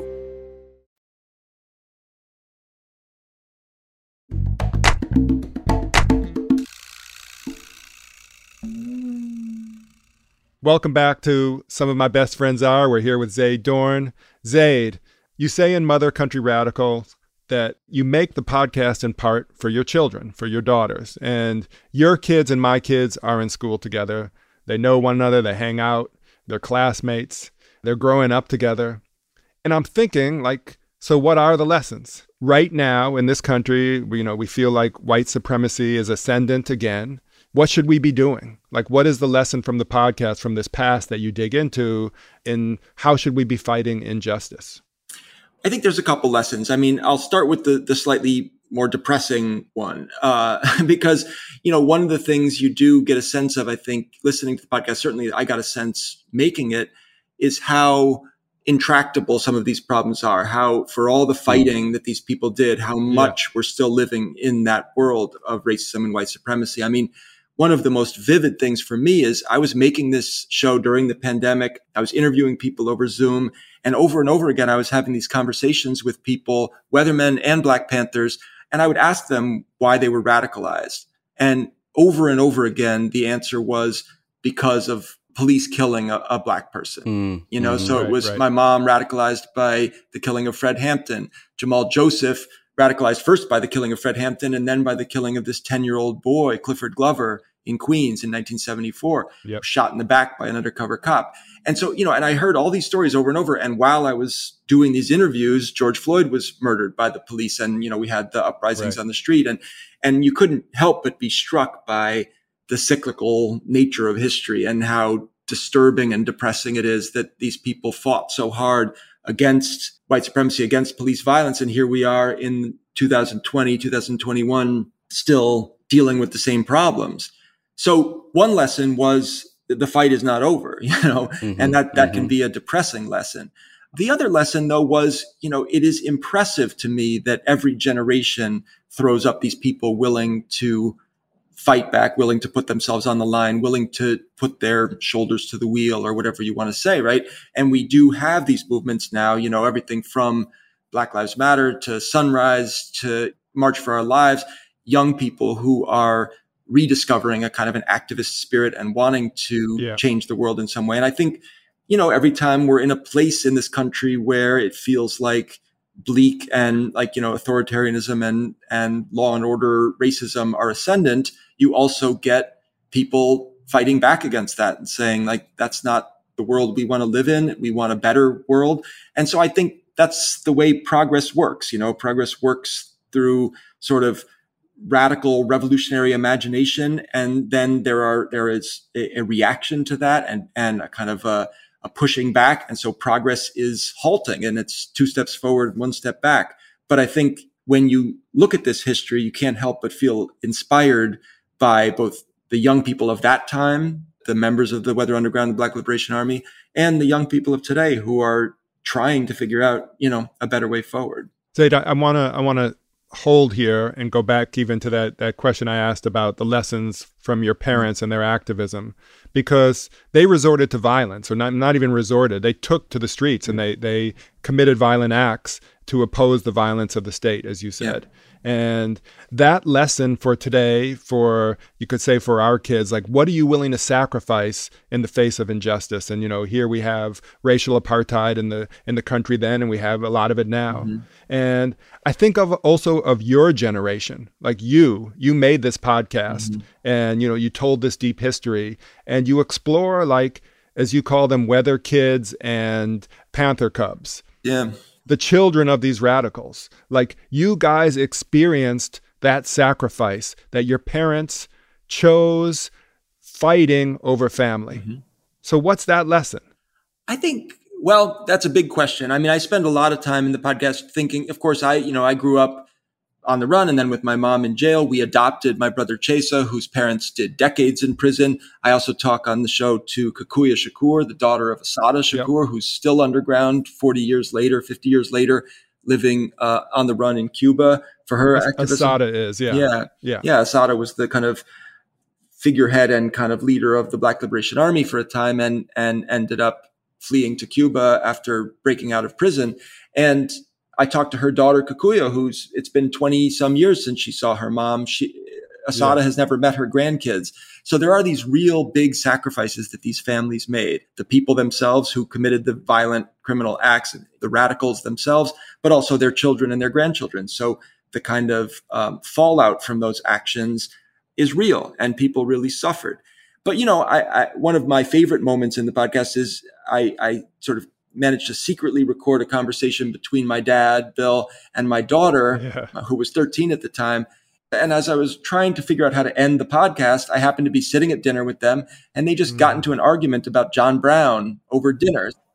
Welcome back to Some of My Best Friends Are. We're here with Zaid Dorn. Zaid, you say in Mother Country Radicals that you make the podcast in part for your children, for your daughters. And your kids and my kids are in school together. They know one another. They hang out. They're classmates. They're growing up together. And I'm thinking, so what are the lessons? Right now in this country, we feel like white supremacy is ascendant again. What should we be doing? What is the lesson from the podcast, from this past that you dig into, and how should we be fighting injustice? I think there's a couple lessons. I'll start with the slightly more depressing one, because, one of the things you do get a sense of, I think, listening to the podcast, certainly I got a sense making it, is how intractable some of these problems are, how for all the fighting that these people did, how much we're still living in that world of racism and white supremacy. I mean, one of the most vivid things for me is I was making this show during the pandemic. I was interviewing people over Zoom, and over again, I was having these conversations with people, Weathermen and Black Panthers, and I would ask them why they were radicalized. And over again, the answer was because of police killing a Black person. So it was my mom radicalized by the killing of Fred Hampton, Jamal Joseph radicalized first by the killing of Fred Hampton and then by the killing of this 10-year-old boy, Clifford Glover, in Queens in 1974, shot in the back by an undercover cop. And so, and I heard all these stories over and over. And while I was doing these interviews, George Floyd was murdered by the police. And, we had the uprisings on the street, and you couldn't help but be struck by the cyclical nature of history and how disturbing and depressing it is that these people fought so hard against white supremacy, against police violence. And here we are in 2020, 2021, still dealing with the same problems. So one lesson was the fight is not over, and that can be a depressing lesson. The other lesson, though, was, it is impressive to me that every generation throws up these people willing to fight back, willing to put themselves on the line, willing to put their shoulders to the wheel, or whatever you want to say, right? And we do have these movements now, everything from Black Lives Matter to Sunrise to March for Our Lives, young people who are rediscovering a kind of an activist spirit and wanting to change the world in some way. And I think, every time we're in a place in this country where it feels like bleak and authoritarianism and law and order racism are ascendant, you also get people fighting back against that and saying, that's not the world we want to live in. We want a better world. And so I think that's the way progress works. Progress works through sort of radical revolutionary imagination. And then there is a reaction to that and a kind of a pushing back. And so progress is halting, and it's 2 steps forward, 1 step back. But I think when you look at this history, you can't help but feel inspired by both the young people of that time, the members of the Weather Underground, the Black Liberation Army, and the young people of today who are trying to figure out, a better way forward. Zaid, I want to hold here and go back even to that question I asked about the lessons from your parents and their activism, because they resorted to violence, or not even resorted. They took to the streets and they committed violent acts to oppose the violence of the state, as you said. Yeah. And that lesson for today, you could say for our kids, what are you willing to sacrifice in the face of injustice? And, here we have racial apartheid in the country then, and we have a lot of it now. Mm-hmm. And I think also of your generation, you made this podcast and, you told this deep history, and you explore, as you call them, weather kids and Panther cubs. Yeah. The children of these radicals. You guys experienced that sacrifice that your parents chose, fighting over family. Mm-hmm. So what's that lesson? I think, that's a big question. I mean, I spend a lot of time in the podcast thinking, of course, I grew up on the run, and then with my mom in jail. We adopted my brother Chesa, whose parents did decades in prison. I also talk on the show to Kikuya Shakur, the daughter of Assata Shakur, who's still underground 40 years later, 50 years later, living on the run in Cuba for her activism. Assata is, Yeah, Assata was the kind of figurehead and kind of leader of the Black Liberation Army for a time, and ended up fleeing to Cuba after breaking out of prison. And I talked to her daughter, Kikuya, it's been 20 some years since she saw her mom. Assata has never met her grandkids. So there are these real big sacrifices that these families made. The people themselves who committed the violent criminal acts, the radicals themselves, but also their children and their grandchildren. So the kind of fallout from those actions is real, and people really suffered. But, I one of my favorite moments in the podcast is I sort of managed to secretly record a conversation between my dad, Bill, and my daughter, who was 13 at the time. And as I was trying to figure out how to end the podcast, I happened to be sitting at dinner with them, and they just got into an argument about John Brown over dinner.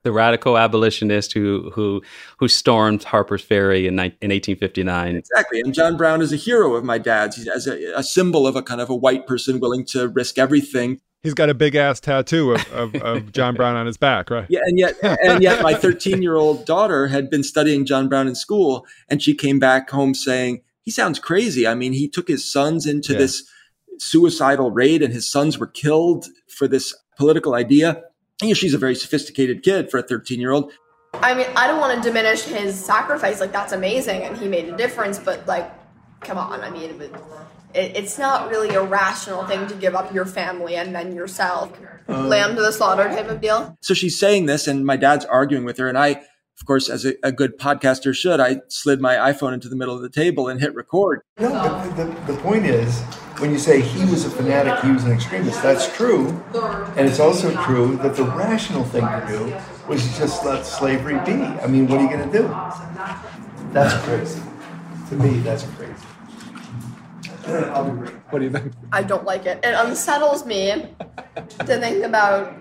The radical abolitionist who stormed Harper's Ferry in 1859. Exactly. And John Brown is a hero of my dad's. He's as a symbol of a kind of a white person willing to risk everything. He's got a big ass tattoo of John Brown on his back, right? Yeah, and yet my 13-year-old daughter had been studying John Brown in school, and she came back home saying, he sounds crazy. I mean, he took his sons into this suicidal raid, and his sons were killed for this political idea. And she's a very sophisticated kid for a 13-year-old. I mean, I don't want to diminish his sacrifice. Like, that's amazing, and he made a difference. But, like, come on. I mean, it's not really a rational thing to give up your family and then yourself. Lamb to the slaughter type of deal. So she's saying this, and my dad's arguing with her. And I, of course, as a good podcaster should, I slid my iPhone into the middle of the table and hit record. No, but the point is, when you say he was a fanatic, he was an extremist, that's true. And it's also true that the rational thing to do was just let slavery be. I mean, what are you going to do? That's crazy. To me, that's crazy. What do you think? I don't like it. It unsettles me to think about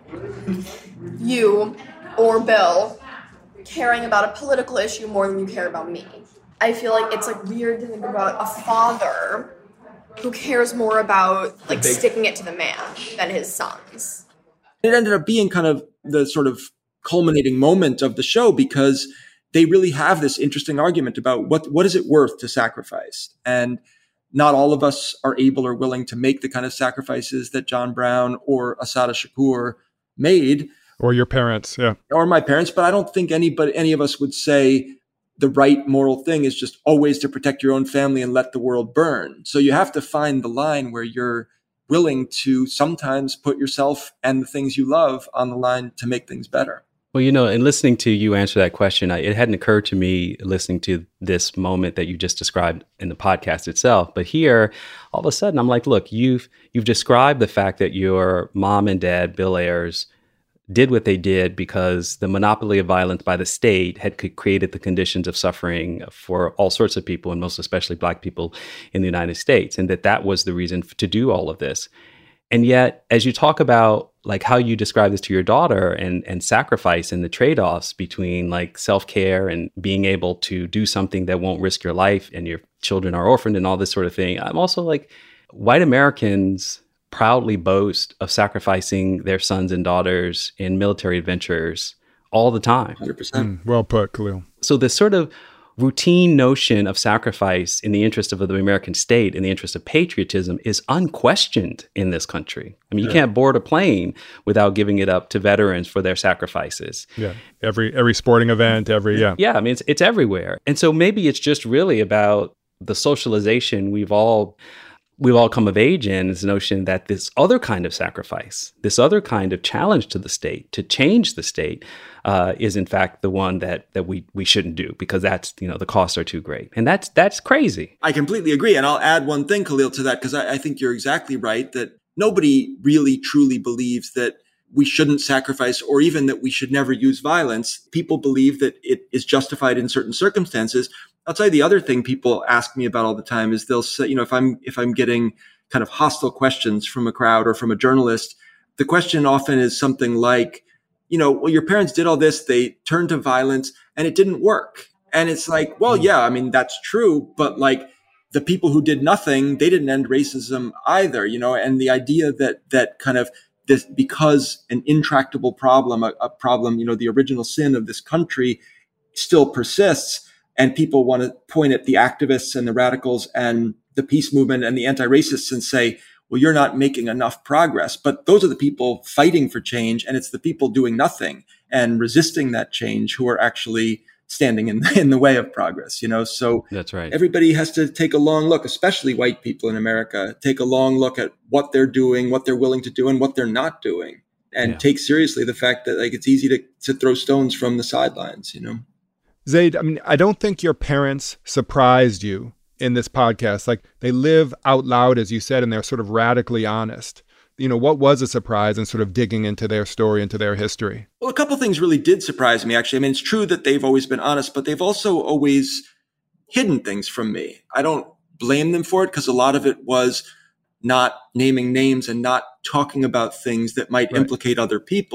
you or Bill caring about a political issue more than you care about me. I feel like it's like weird to think about a father who cares more about like sticking it to the man than his sons. It ended up being kind of the sort of culminating moment of the show because they really have this interesting argument about what is it worth to sacrifice. And not all of us are able or willing to make the kind of sacrifices that John Brown or Assata Shakur made. Or your parents, yeah. Or my parents, but I don't think any of us would say the right moral thing is just always to protect your own family and let the world burn. So you have to find the line where you're willing to sometimes put yourself and the things you love on the line to make things better. Well, you know, in listening to you answer that question, it hadn't occurred to me listening to this moment that you just described in the podcast itself. But here, all of a sudden, I'm like, look, you've described the fact that your mom and dad, Bill Ayers, did what they did because the monopoly of violence by the state had created the conditions of suffering for all sorts of people, and most especially Black people in the United States, and that was the reason to do all of this. And yet, as you talk about like how you describe this to your daughter and sacrifice and the trade-offs between like self-care and being able to do something that won't risk your life and your children are orphaned and all this sort of thing, I'm also like, white Americans proudly boast of sacrificing their sons and daughters in military adventures all the time. 100%. Well put, Khalil. So this sort of routine notion of sacrifice in the interest of the American state, in the interest of patriotism, is unquestioned in this country. I mean, you can't board a plane without giving it up to veterans for their sacrifices. Yeah, every sporting event, Yeah, I mean, it's everywhere. And so maybe it's just really about the socialization we've all come of age in, is the notion that this other kind of sacrifice, this other kind of challenge to the state, to change the state, is in fact the one that we shouldn't do because that's, you know, the costs are too great. And that's crazy. I completely agree. And I'll add one thing, Khalil, to that, because I think you're exactly right that nobody really truly believes that we shouldn't sacrifice or even that we should never use violence. People believe that it is justified in certain circumstances. I'll tell you the other thing people ask me about all the time is they'll say, you know, if I'm getting kind of hostile questions from a crowd or from a journalist, the question often is something like, you know, well, your parents did all this, they turned to violence and it didn't work. And it's like, well, yeah, I mean, that's true. But like the people who did nothing, they didn't end racism either, you know, and the idea that kind of this, because an intractable problem, a problem, you know, the original sin of this country still persists. And people want to point at the activists and the radicals and the peace movement and the anti-racists and say, well, you're not making enough progress. But those are the people fighting for change. And it's the people doing nothing and resisting that change who are actually standing in the way of progress, you know? So that's right. Everybody has to take a long look, especially white people in America, take a long look at what they're doing, what they're willing to do and what they're not doing. And take seriously the fact that like it's easy to throw stones from the sidelines, you know? Zaid, I mean, I don't think your parents surprised you in this podcast. Like they live out loud, as you said, and they're sort of radically honest. You know, what was a surprise in sort of digging into their story, into their history? Well, a couple of things really did surprise me, actually. I mean, it's true that they've always been honest, but they've also always hidden things from me. I don't blame them for it because a lot of it was not naming names and not talking about things that might implicate other people.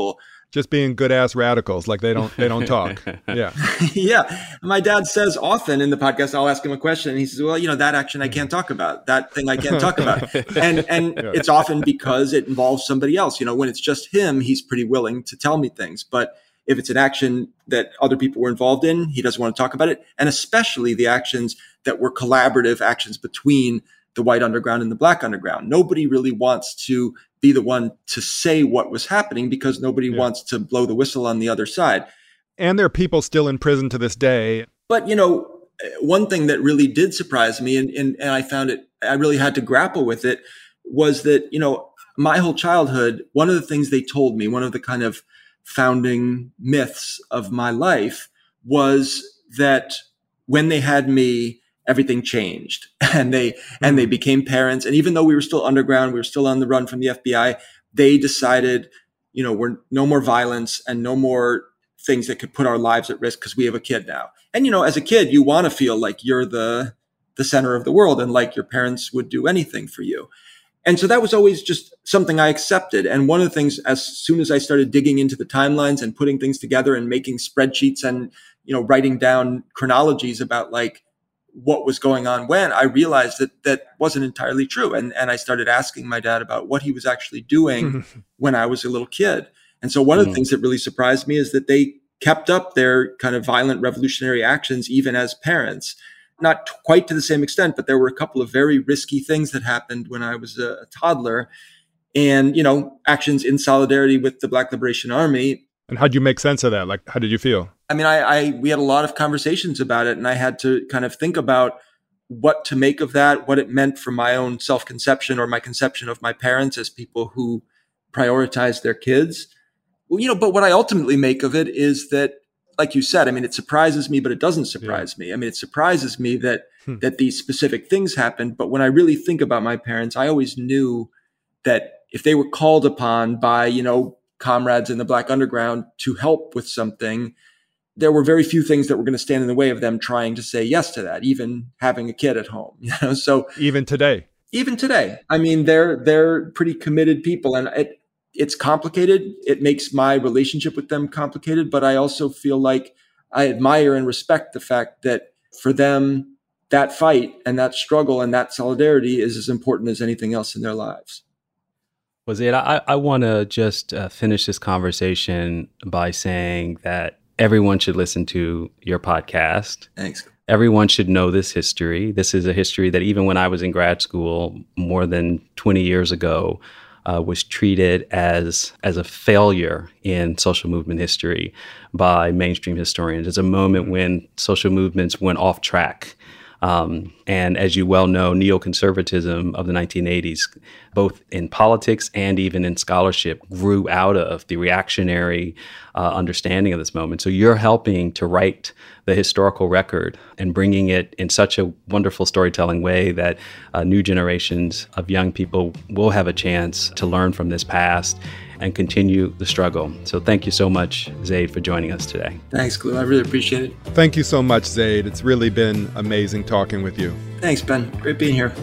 just being good ass radicals. Like they don't talk. Yeah. Yeah. My dad says often in the podcast, I'll ask him a question and he says, well, that action I can't talk about, that thing I can't talk about. And it's often because it involves somebody else. When it's just him, he's pretty willing to tell me things. But if it's an action that other people were involved in, he doesn't want to talk about it. And especially the actions that were collaborative actions between the white underground and the black underground. Nobody really wants to be the one to say what was happening because nobody wants to blow the whistle on the other side. And there are people still in prison to this day. But, one thing that really did surprise me and I found it, I really had to grapple with it, was that, my whole childhood, one of the things they told me, one of the kind of founding myths of my life was that when they had me, everything changed and they became parents. And even though we were still underground, we were still on the run from the FBI, they decided, we're no more violence and no more things that could put our lives at risk because we have a kid now. And, as a kid, you want to feel like you're the center of the world and like your parents would do anything for you. And so that was always just something I accepted. And one of the things, as soon as I started digging into the timelines and putting things together and making spreadsheets and, writing down chronologies about like what was going on when, I realized that wasn't entirely true. And I started asking my dad about what he was actually doing when I was a little kid. And so one of the things that really surprised me is that they kept up their kind of violent revolutionary actions even as parents. Not quite to the same extent, but there were a couple of very risky things that happened when I was a toddler and, actions in solidarity with the Black Liberation Army. And how'd you make sense of that? Like, how did you feel? I mean, we had a lot of conversations about it and I had to kind of think about what to make of that, what it meant for my own self-conception or my conception of my parents as people who prioritize their kids. Well, but what I ultimately make of it is that, like you said, I mean, it surprises me, but it doesn't surprise me. I mean, it surprises me that these specific things happened. But when I really think about my parents, I always knew that if they were called upon by, comrades in the Black Underground to help with something, there were very few things that were going to stand in the way of them trying to say yes to that, even having a kid at home. So even today, I mean, they're pretty committed people, and it's complicated. It makes my relationship with them complicated, but I also feel like I admire and respect the fact that for them, that fight and that struggle and that solidarity is as important as anything else in their lives. Well, Zaid, I want to just finish this conversation by saying that everyone should listen to your podcast. Thanks. Everyone should know this history. This is a history that even when I was in grad school more than 20 years ago, was treated as a failure in social movement history by mainstream historians. It's a moment when social movements went off track. And as you well know, neoconservatism of the 1980s, both in politics and even in scholarship, grew out of the reactionary understanding of this moment. So you're helping to write the historical record and bringing it in such a wonderful storytelling way that new generations of young people will have a chance to learn from this past and continue the struggle. So thank you so much, Zaid, for joining us today. Thanks, Glue. I really appreciate it. Thank you so much, Zaid. It's really been amazing talking with you. Thanks, Ben. Great being here.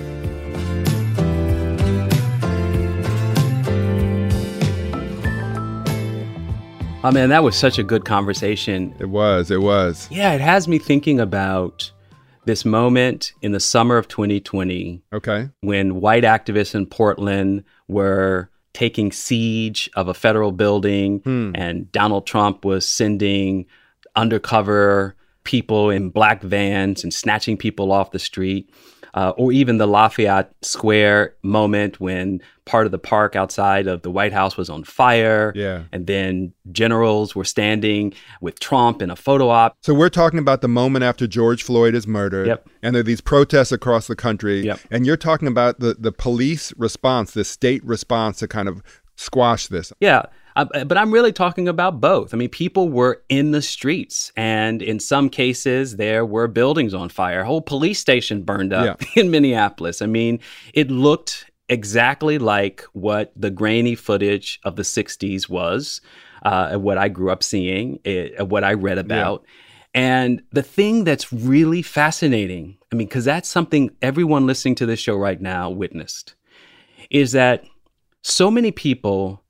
Oh, man, that was such a good conversation. It was. Yeah, it has me thinking about this moment in the summer of 2020. Okay. When white activists in Portland were taking siege of a federal building and Donald Trump was sending undercover people in black vans and snatching people off the street. Or even the Lafayette Square moment when part of the park outside of the White House was on fire. Yeah. And then generals were standing with Trump in a photo op. So we're talking about the moment after George Floyd is murdered. Yep. And there are these protests across the country. Yep. And you're talking about the police response, the state response to kind of squash this. Yeah. But I'm really talking about both. I mean, people were in the streets, and in some cases, there were buildings on fire. A whole police station burned up in Minneapolis. I mean, it looked exactly like what the grainy footage of the 60s was, what I grew up seeing, what I read about. Yeah. And the thing that's really fascinating, I mean, because that's something everyone listening to this show right now witnessed, is that so many people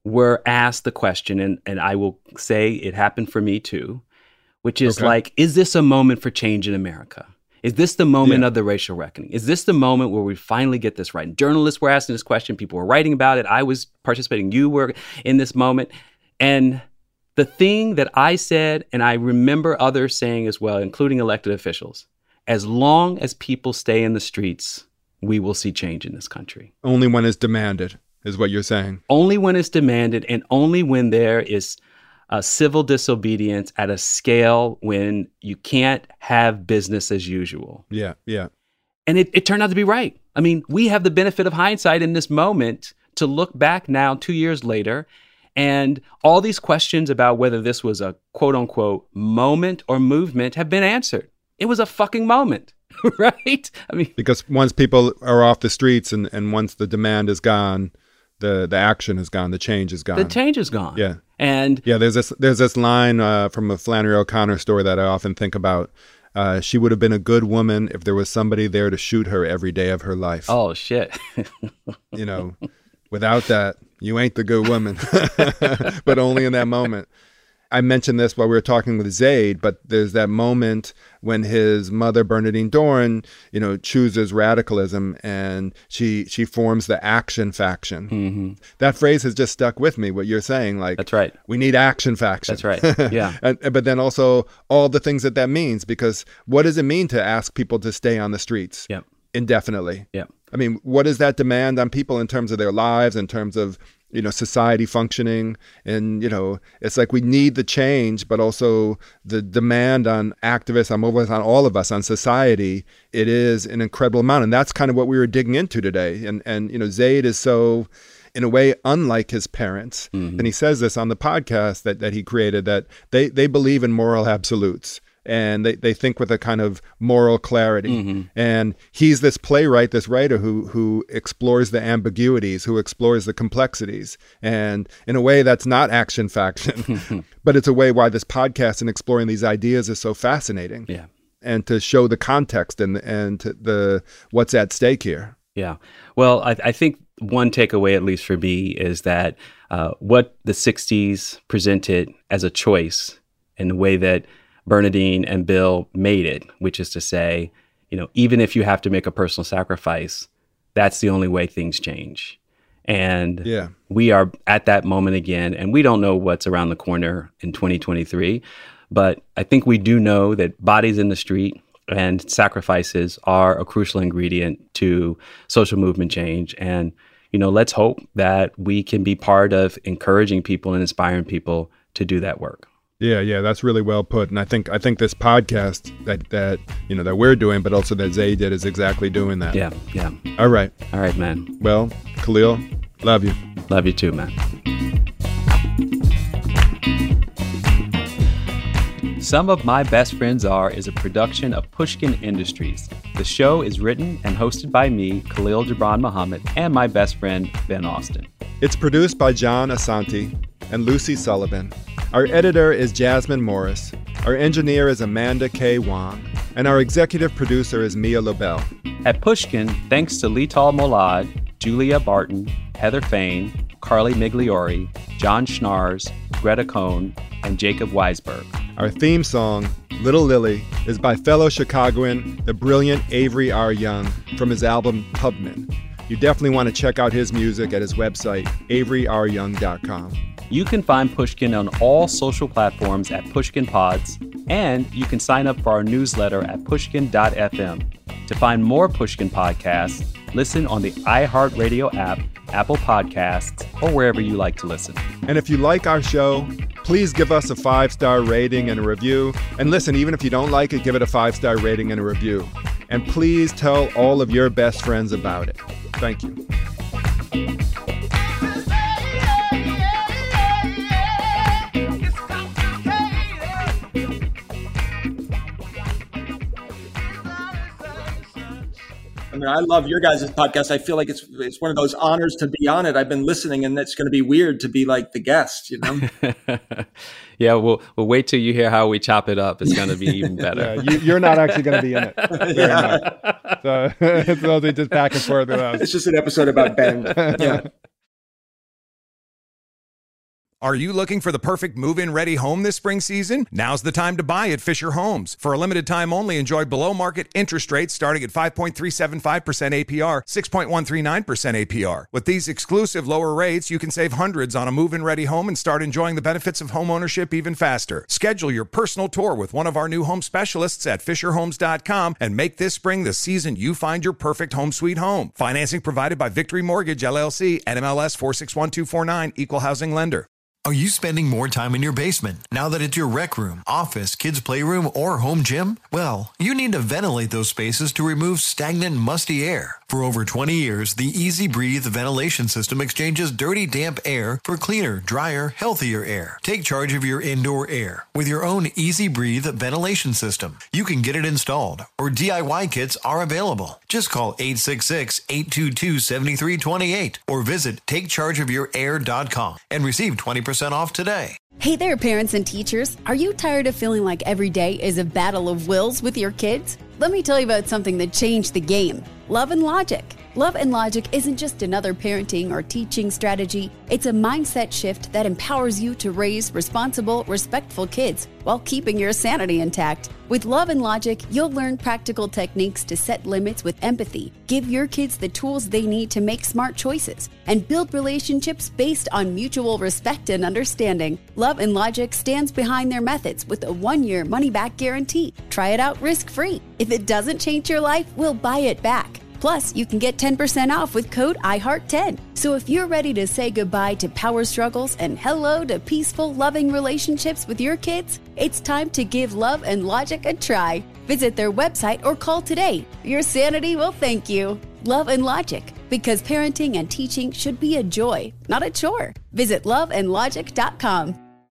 were asked the question, and I will say it happened for me too, which is like, is this a moment for change in America? Is this the moment of the racial reckoning? Is this the moment where we finally get this right? And journalists were asking this question. People were writing about it. I was participating. You were in this moment. And the thing that I said, and I remember others saying as well, including elected officials, as long as people stay in the streets, we will see change in this country. Only when it's demanded, is what you're saying. Only when it's demanded, and only when there is civil disobedience at a scale when you can't have business as usual. Yeah. And it turned out to be right. I mean, we have the benefit of hindsight in this moment to look back now 2 years later, and all these questions about whether this was a quote unquote moment or movement have been answered. It was a fucking moment, right? I mean, because once people are off the streets and once the demand is gone, the action is gone, the change is gone. The change is gone. Yeah. And there's this line from a Flannery O'Connor story that I often think about. She would have been a good woman if there was somebody there to shoot her every day of her life. Oh, shit. Without that, you ain't the good woman, but only in that moment. I mentioned this while we were talking with Zaid, but there's that moment when his mother, Bernadine Dohrn, chooses radicalism and she forms the action faction. Mm-hmm. That phrase has just stuck with me, what you're saying. Like, that's right. We need action faction. That's right. Yeah. But then also all the things that means, because what does it mean to ask people to stay on the streets indefinitely? Yeah. I mean, what does that demand on people in terms of their lives, in terms of society functioning? And, it's like we need the change, but also the demand on activists, on all of us, on society, it is an incredible amount. And that's kind of what we were digging into today. And Zaid is so, in a way, unlike his parents. Mm-hmm. And he says this on the podcast that he created, that they believe in moral absolutes. And they think with a kind of moral clarity. Mm-hmm. And he's this playwright, this writer who explores the ambiguities, who explores the complexities. And in a way that's not action faction, but it's a way why this podcast and exploring these ideas is so fascinating. Yeah. And to show the context and the what's at stake here. Yeah. Well, I think one takeaway, at least for me, is that what the 60s presented as a choice in the way that Bernadine and Bill made it, which is to say, even if you have to make a personal sacrifice, that's the only way things change. And we are at that moment again, and we don't know what's around the corner in 2023, but I think we do know that bodies in the street and sacrifices are a crucial ingredient to social movement change. And, let's hope that we can be part of encouraging people and inspiring people to do that work. Yeah, that's really well put. And I think this podcast that we're doing, but also that Zaid did, is exactly doing that. Yeah. All right, man. Well, Khalil, love you. Love you too, man. Some of My Best Friends Are is a production of Pushkin Industries. The show is written and hosted by me, Khalil Gibran Muhammad, and my best friend, Ben Austin. It's produced by John Asante and Lucy Sullivan. Our editor is Jasmine Morris. Our engineer is Amanda K. Wong. And our executive producer is Mia Lobel. At Pushkin, thanks to Lital Molad, Julia Barton, Heather Fain, Carly Migliori, John Schnars, Greta Cohn, and Jacob Weisberg. Our theme song, Little Lily, is by fellow Chicagoan, the brilliant Avery R. Young, from his album Pubman. You definitely want to check out his music at his website, AveryRYoung.com. You can find Pushkin on all social platforms at Pushkin Pods, and you can sign up for our newsletter at pushkin.fm. To find more Pushkin podcasts, listen on the iHeartRadio app, Apple Podcasts, or wherever you like to listen. And if you like our show, please give us a 5-star rating and a review. And listen, even if you don't like it, give it a 5-star rating and a review. And please tell all of your best friends about it. Thank you. I mean, I love your guys' podcast. I feel like it's one of those honors to be on it. I've been listening, and it's going to be weird to be like the guest, Yeah, we'll wait till you hear how we chop it up. It's going to be even better. You're not actually going to be in it. So it'll be just back and forth with us. It's just an episode about Ben. Yeah. Are you looking for the perfect move-in ready home this spring season? Now's the time to buy at Fisher Homes. For a limited time only, enjoy below-market interest rates starting at 5.375% APR, 6.139% APR. With these exclusive lower rates, you can save hundreds on a move-in ready home and start enjoying the benefits of homeownership even faster. Schedule your personal tour with one of our new home specialists at FisherHomes.com and make this spring the season you find your perfect home sweet home. Financing provided by Victory Mortgage, LLC, NMLS 461249, Equal Housing Lender. Are you spending more time in your basement now that it's your rec room, office, kids' playroom, or home gym? Well, you need to ventilate those spaces to remove stagnant, musty air. For over 20 years, the Easy Breathe ventilation system exchanges dirty, damp air for cleaner, drier, healthier air. Take charge of your indoor air with your own Easy Breathe ventilation system. You can get it installed, or DIY kits are available. Just call 866-822-7328 or visit takechargeofyourair.com and receive 20% off today. Hey there, parents and teachers. Are you tired of feeling like every day is a battle of wills with your kids? Let me tell you about something that changed the game. Love and Logic. Love and Logic isn't just another parenting or teaching strategy. It's a mindset shift that empowers you to raise responsible, respectful kids while keeping your sanity intact. With Love and Logic, you'll learn practical techniques to set limits with empathy, give your kids the tools they need to make smart choices, and build relationships based on mutual respect and understanding. Love and Logic stands behind their methods with a 1-year money-back guarantee. Try it out risk-free. If it doesn't change your life, we'll buy it back. Plus, you can get 10% off with code IHEART10. So if you're ready to say goodbye to power struggles and hello to peaceful, loving relationships with your kids, it's time to give Love and Logic a try. Visit their website or call today. Your sanity will thank you. Love and Logic, because parenting and teaching should be a joy, not a chore. Visit loveandlogic.com.